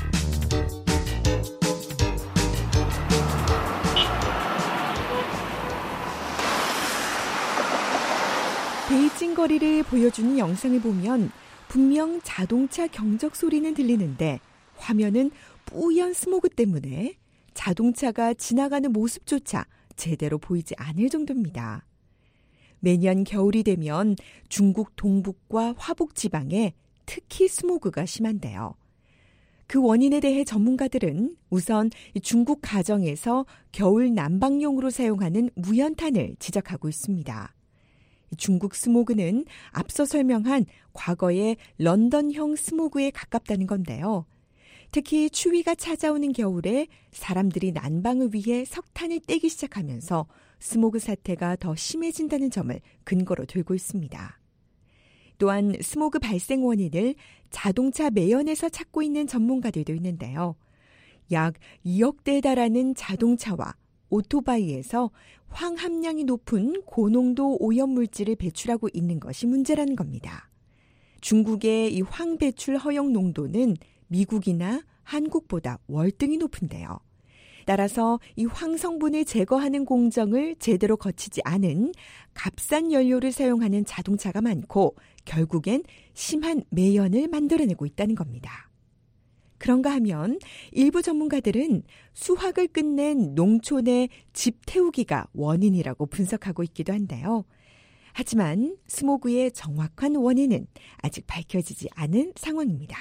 베이징 거리를 보여주는 영상을 보면 분명 자동차 경적 소리는 들리는데 화면은 뿌연 스모그 때문에 자동차가 지나가는 모습조차 제대로 보이지 않을 정도입니다. 매년 겨울이 되면 중국 동북과 화북 지방에 특히 스모그가 심한데요. 그 원인에 대해 전문가들은 우선 중국 가정에서 겨울 난방용으로 사용하는 무연탄을 지적하고 있습니다. 중국 스모그는 앞서 설명한 과거의 런던형 스모그에 가깝다는 건데요. 특히 추위가 찾아오는 겨울에 사람들이 난방을 위해 석탄을 떼기 시작하면서 스모그 사태가 더 심해진다는 점을 근거로 들고 있습니다. 또한 스모그 발생 원인을 자동차 매연에서 찾고 있는 전문가들도 있는데요. 약 이억 대에 달하는 자동차와 오토바이에서 황 함량이 높은 고농도 오염물질을 배출하고 있는 것이 문제라는 겁니다. 중국의 이 황 배출 허용 농도는 미국이나 한국보다 월등히 높은데요. 따라서 이 황성분을 제거하는 공정을 제대로 거치지 않은 값싼 연료를 사용하는 자동차가 많고 결국엔 심한 매연을 만들어내고 있다는 겁니다. 그런가 하면 일부 전문가들은 수확을 끝낸 농촌의 집 태우기가 원인이라고 분석하고 있기도 한데요. 하지만 스모그의 정확한 원인은 아직 밝혀지지 않은 상황입니다.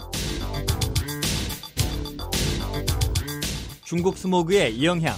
중국 스모그의 영향.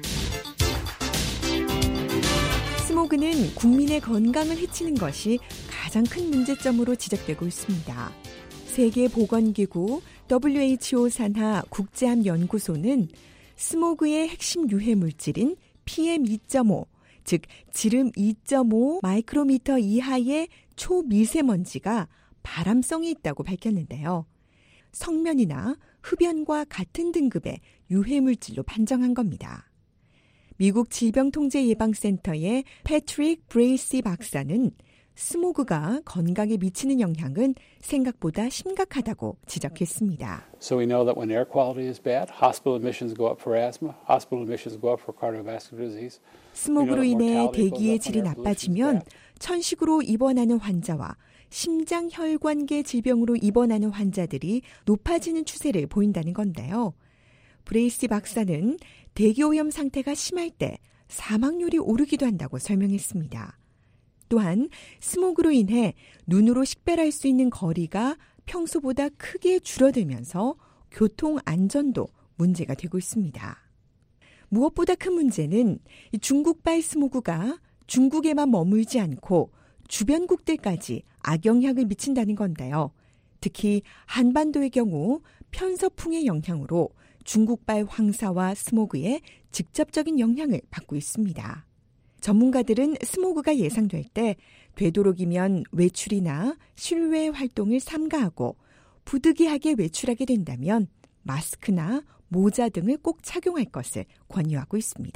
스모그는 국민의 건강을 해치는 것이 가장 큰 문제점으로 지적되고 있습니다. 세계보건기구 더블유에이치오 산하 국제암연구소는 스모그의 핵심 유해 물질인 피엠 이 점 오, 즉 지름 이 점 오 마이크로미터 이하의 초미세먼지가 발암성이 있다고 밝혔는데요. 성면이나 흡연과 같은 등급의 유해 물질로 판정한 겁니다. 미국 질병통제예방센터의 패트릭 브레이시 박사는 스모그가 건강에 미치는 영향은 생각보다 심각하다고 지적했습니다. So we know that when air quality is bad, hospital admissions go up for asthma, hospital admissions go up for cardiovascular disease. 스모그로 인해 대기의 질이 나빠지면 천식으로 입원하는 환자와 심장혈관계 질병으로 입원하는 환자들이 높아지는 추세를 보인다는 건데요. 브레이시 박사는 대기오염 상태가 심할 때 사망률이 오르기도 한다고 설명했습니다. 또한 스모그로 인해 눈으로 식별할 수 있는 거리가 평소보다 크게 줄어들면서 교통 안전도 문제가 되고 있습니다. 무엇보다 큰 문제는 중국발 스모그가 중국에만 머물지 않고 주변국들까지 악영향을 미친다는 건데요. 특히 한반도의 경우 편서풍의 영향으로 중국발 황사와 스모그에 직접적인 영향을 받고 있습니다. 전문가들은 스모그가 예상될 때 되도록이면 외출이나 실외 활동을 삼가하고 부득이하게 외출하게 된다면 마스크나 모자 등을 꼭 착용할 것을 권유하고 있습니다.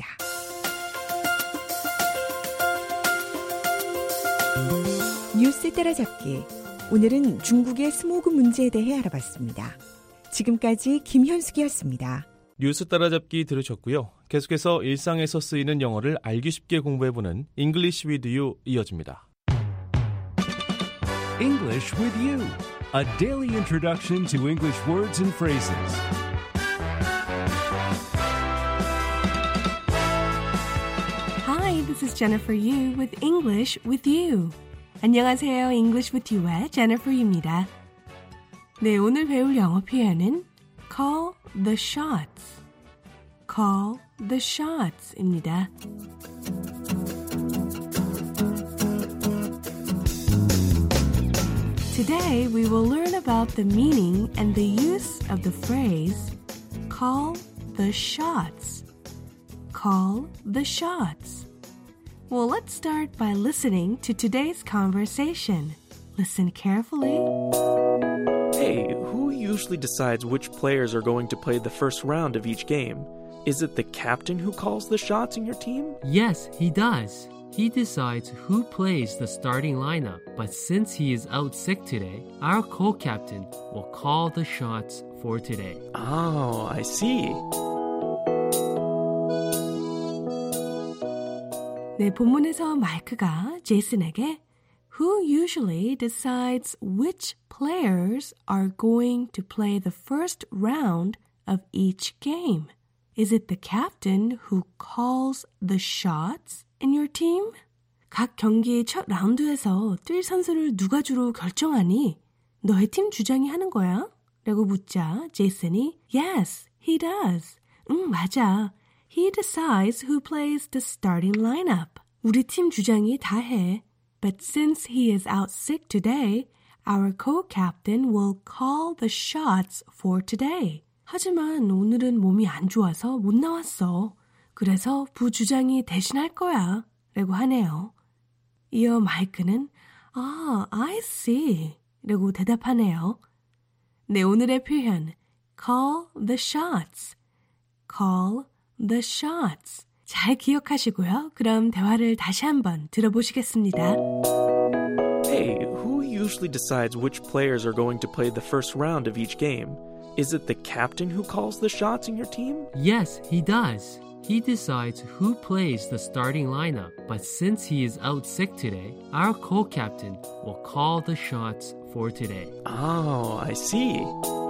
뉴스 따라잡기. 오늘은 중국의 스모그 문제에 대해 알아봤습니다. 지금까지 김현숙이었습니다. 뉴스 따라잡기 들으셨고요. 계속해서 일상에서 쓰이는 영어를 알기 쉽게 공부해보는 English with You 이어집니다. English with You, a daily introduction to English words and phrases. Hi, this is Jennifer Yu with English with You. 안녕하세요. English with You의 Jennifer Yu입니다. 네, 오늘 배울 영어 표현은 call the shots. call the shots입니다. Today we will learn about the meaning and the use of the phrase call the shots. Call the shots. Well, let's start by listening to today's conversation. Listen carefully. Hey, who usually decides which players are going to play the first round of each game? Is it the captain who calls the shots in your team? Yes, he does. He decides who plays the starting lineup, but since he is out sick today, our co-captain will call the shots for today. Oh, I see. 네, 본문에서 마이크가 제이슨에게 Who usually decides which players are going to play the first round of each game? Is it the captain who calls the shots in your team? 각 경기의 첫 라운드에서 뛸 선수를 누가 주로 결정하니? 너의 팀 주장이 하는 거야? 라고 묻자 제이슨이 Yes, he does. 응, 맞아. He decides who plays the starting lineup. 우리 팀 주장이 다 해. But since he is out sick today, our co-captain will call the shots for today. 하지만 오늘은 몸이 안 좋아서 못 나왔어. 그래서 부주장이 대신할 거야. 라고 하네요. 이어 마이크는 아, I see. 라고 대답하네요. 네, 오늘의 표현 call the shots. call the shots. 잘 기억하시고요. 그럼 대화를 다시 한번 들어보시겠습니다. Hey, who usually decides which players are going to play the first round of each game? Is it the captain who calls the shots in your team? Yes, he does. He decides who plays the starting lineup, but since he is out sick today, our co-captain will call the shots for today. Oh, I see.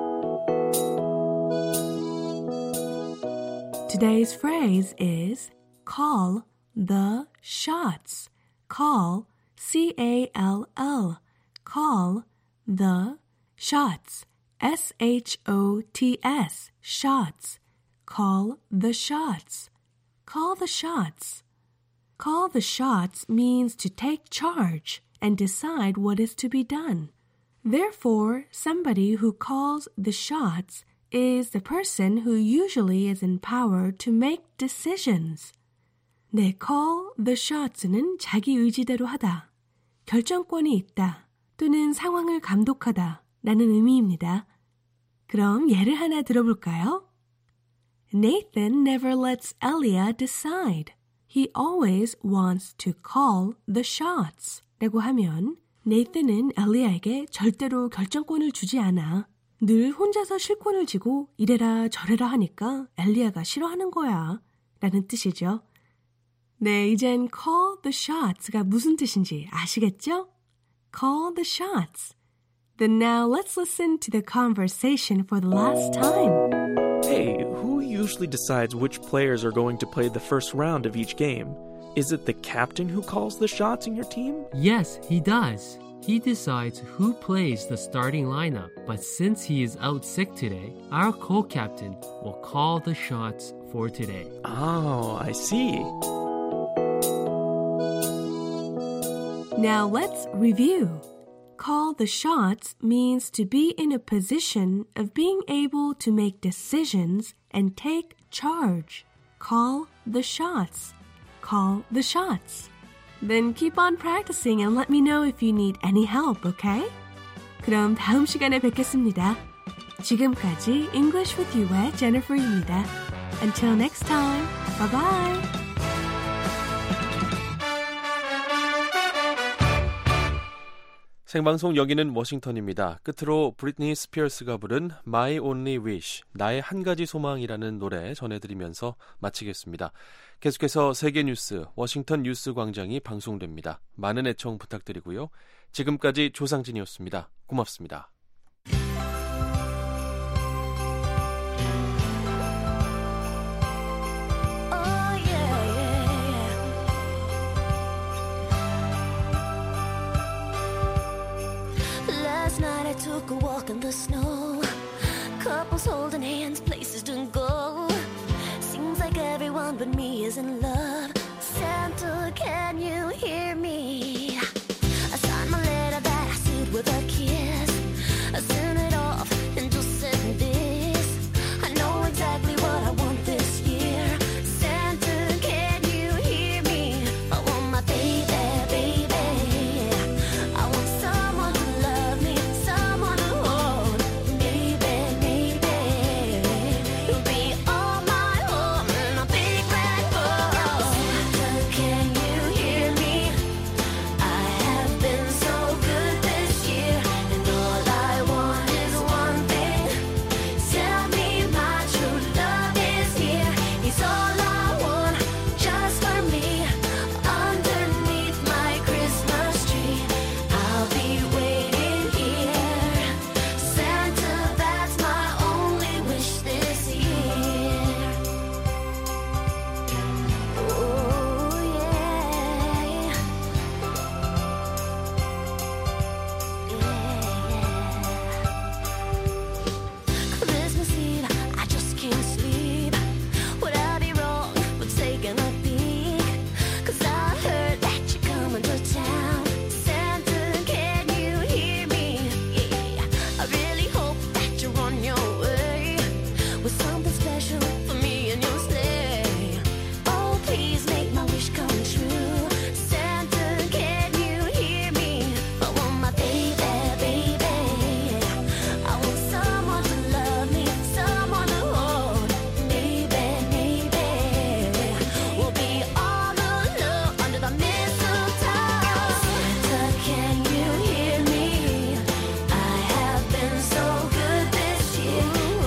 Today's phrase is call the shots. Call, C A L L. Call the shots. S H O T S. Shots. Call the shots. Call the shots. Call the shots means to take charge and decide what is to be done. Therefore, somebody who calls the shots is the person who usually is in power to make decisions. 네, call the shots는 자기 의지대로 하다, 결정권이 있다, 또는 상황을 감독하다 라는 의미입니다. 그럼 예를 하나 들어볼까요? Nathan never lets Elia decide. He always wants to call the shots. 라고 하면 Nathan은 엘리야에게 절대로 결정권을 주지 않아. 늘 혼자서 실권을 쥐고 이래라 저래라 하니까 엘리야가 싫어하는 거야. 라는 뜻이죠. 네, 이젠 call the shots가 무슨 뜻인지 아시겠죠? Call the shots. Then now let's listen to the conversation for the last time. Hey, who usually decides which players are going to play the first round of each game? Is it the captain who calls the shots in your team? Yes, he does. He decides who plays the starting lineup, but since he is out sick today, our co-captain will call the shots for today. Oh, I see. Now let's review. Call the shots means to be in a position of being able to make decisions and take charge. Call the shots. Call the shots. Then keep on practicing and let me know if you need any help, okay? 그럼 다음 시간에 뵙겠습니다. 지금까지 English with You의 Jennifer입니다. Until next time, bye-bye. 생방송 여기는 워싱턴입니다. 끝으로 브리트니 스피어스가 부른 My Only Wish, 나의 한 가지 소망이라는 노래 전해드리면서 마치겠습니다. 계속해서 세계 뉴스, 워싱턴 뉴스 광장이 방송됩니다. 많은 애청 부탁드리고요. 지금까지 조상진이었습니다. 고맙습니다. Last night I took a walk in the snow. Couples holding hands, places to go. Seems like everyone but me is in love. Santa, can you hear me? I signed my letter that I sealed with a kiss. I sent it off and just said this. I know exactly what I want this year. Santa, can you hear me? I want my baby, baby. I want someone to love me, someone to hold. Maybe, maybe you'll be all my home in a big red bowl. Santa, can you hear me? I have been so good this year, and all I want is one thing. Tell me my true love is here. He's all I want, just for me. Underneath my Christmas tree, I'll be waiting here. Santa, that's my only wish this year. Oh yeah, Christmas Eve, I just can't sleep. Would I be wrong for taking a peek? 'Cause I heard that you're coming to town. Santa, can you hear me? Yeah, I really hope that you're on your way with something special for me and your sleigh. Oh, please make my wish come true. Santa, can you hear me? I want my baby, baby. I want someone to love me, someone to hold. Maybe, maybe we'll be all alone under the mistletoe. Santa, can you hear me? I have been so good this year,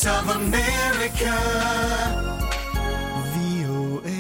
of America, 브이오에이.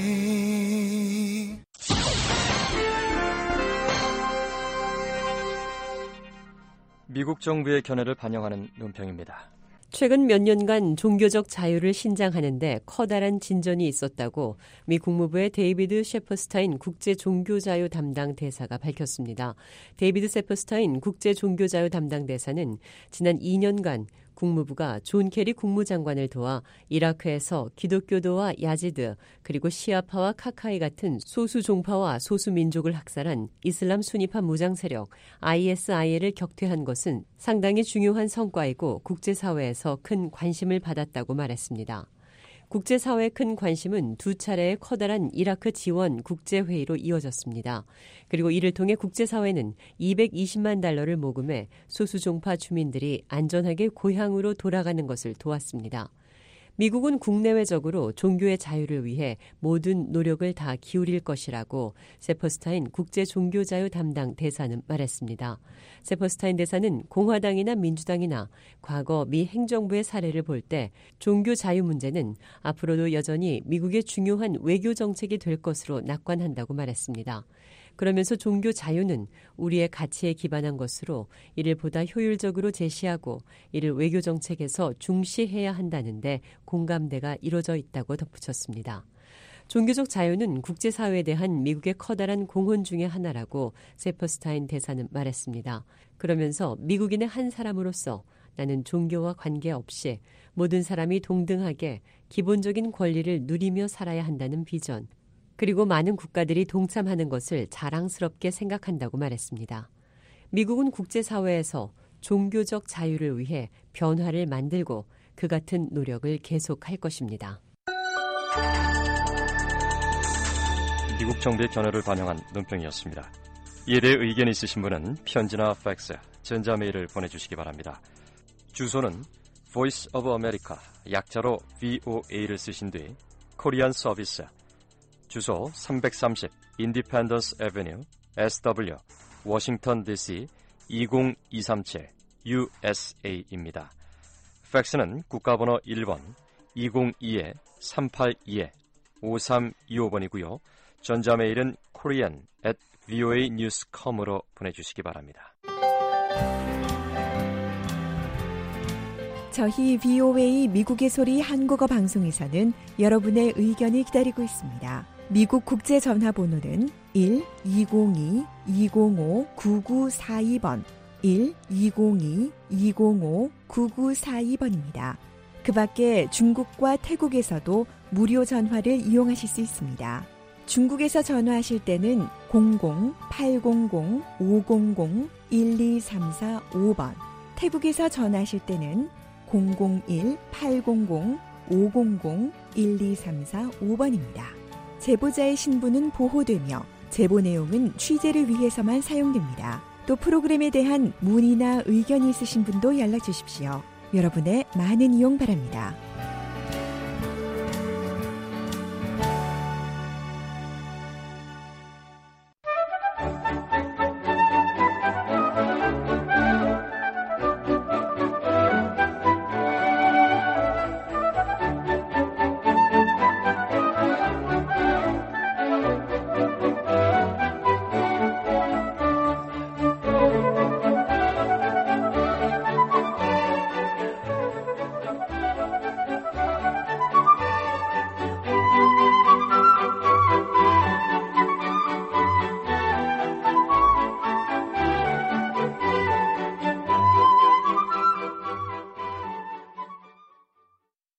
미국 정부의 견해를 반영하는 논평입니다. 최근 몇 년간 종교적 자유를 신장하는데 커다란 진전이 있었다고 미 국무부의 데이비드 셰퍼스타인 국제종교자유 담당 대사가 밝혔습니다. 데이비드 셰퍼스타인 국제종교자유 담당 대사는 지난 이 년간 국무부가 존 케리 국무장관을 도와 이라크에서 기독교도와 야지드 그리고 시아파와 카카이 같은 소수 종파와 소수 민족을 학살한 이슬람 순위파 무장 세력 아이에스아이엘을 격퇴한 것은 상당히 중요한 성과이고 국제사회에서 큰 관심을 받았다고 말했습니다. 국제사회의 큰 관심은 두 차례의 커다란 이라크 지원 국제회의로 이어졌습니다. 그리고 이를 통해 국제사회는 이백이십만 달러를 모금해 소수종파 주민들이 안전하게 고향으로 돌아가는 것을 도왔습니다. 미국은 국내외적으로 종교의 자유를 위해 모든 노력을 다 기울일 것이라고 세퍼스타인 국제종교자유 담당 대사는 말했습니다. 세퍼스타인 대사는 공화당이나 민주당이나 과거 미 행정부의 사례를 볼 때 종교 자유 문제는 앞으로도 여전히 미국의 중요한 외교 정책이 될 것으로 낙관한다고 말했습니다. 그러면서 종교 자유는 우리의 가치에 기반한 것으로 이를 보다 효율적으로 제시하고 이를 외교 정책에서 중시해야 한다는데 공감대가 이루어져 있다고 덧붙였습니다. 종교적 자유는 국제사회에 대한 미국의 커다란 공헌 중의 하나라고 세퍼스타인 대사는 말했습니다. 그러면서 미국인의 한 사람으로서 나는 종교와 관계없이 모든 사람이 동등하게 기본적인 권리를 누리며 살아야 한다는 비전, 그리고 많은 국가들이 동참하는 것을 자랑스럽게 생각한다고 말했습니다. 미국은 국제사회에서 종교적 자유를 위해 변화를 만들고 그 같은 노력을 계속할 것입니다. 미국 정부의 견해를 반영한 논평이었습니다. 이에 대해 의견 있으신 분은 편지나 팩스, 전자메일을 보내주시기 바랍니다. 주소는 Voice of America, 약자로 브이오에이를 쓰신 뒤 코리안 서비스, 주소 삼백삼십 인디펜던스 애비뉴 에스더블유 워싱턴 디씨 이공이삼칠 유에스에이입니다. 팩스는 국가번호 일 번 이공이 삼팔이 오삼이오 번이고요. 전자메일은 korean at 브이오에이 뉴스 닷컴으로 보내주시기 바랍니다. 저희 브이오에이 미국의 소리 한국어 방송에서는 여러분의 의견을 기다리고 있습니다. 미국 국제전화번호는 일 이공이 이공오 구구사이 번, 일 이공이 이공오 구구사이 번입니다. 그 밖에 중국과 태국에서도 무료 전화를 이용하실 수 있습니다. 중국에서 전화하실 때는 공공 팔공공 오공공 일이삼사오 번, 태국에서 전화하실 때는 공공일 팔공공 오공공 일이삼사오 번입니다. 제보자의 신분은 보호되며 제보 내용은 취재를 위해서만 사용됩니다. 또 프로그램에 대한 문의나 의견이 있으신 분도 연락 주십시오. 여러분의 많은 이용 바랍니다.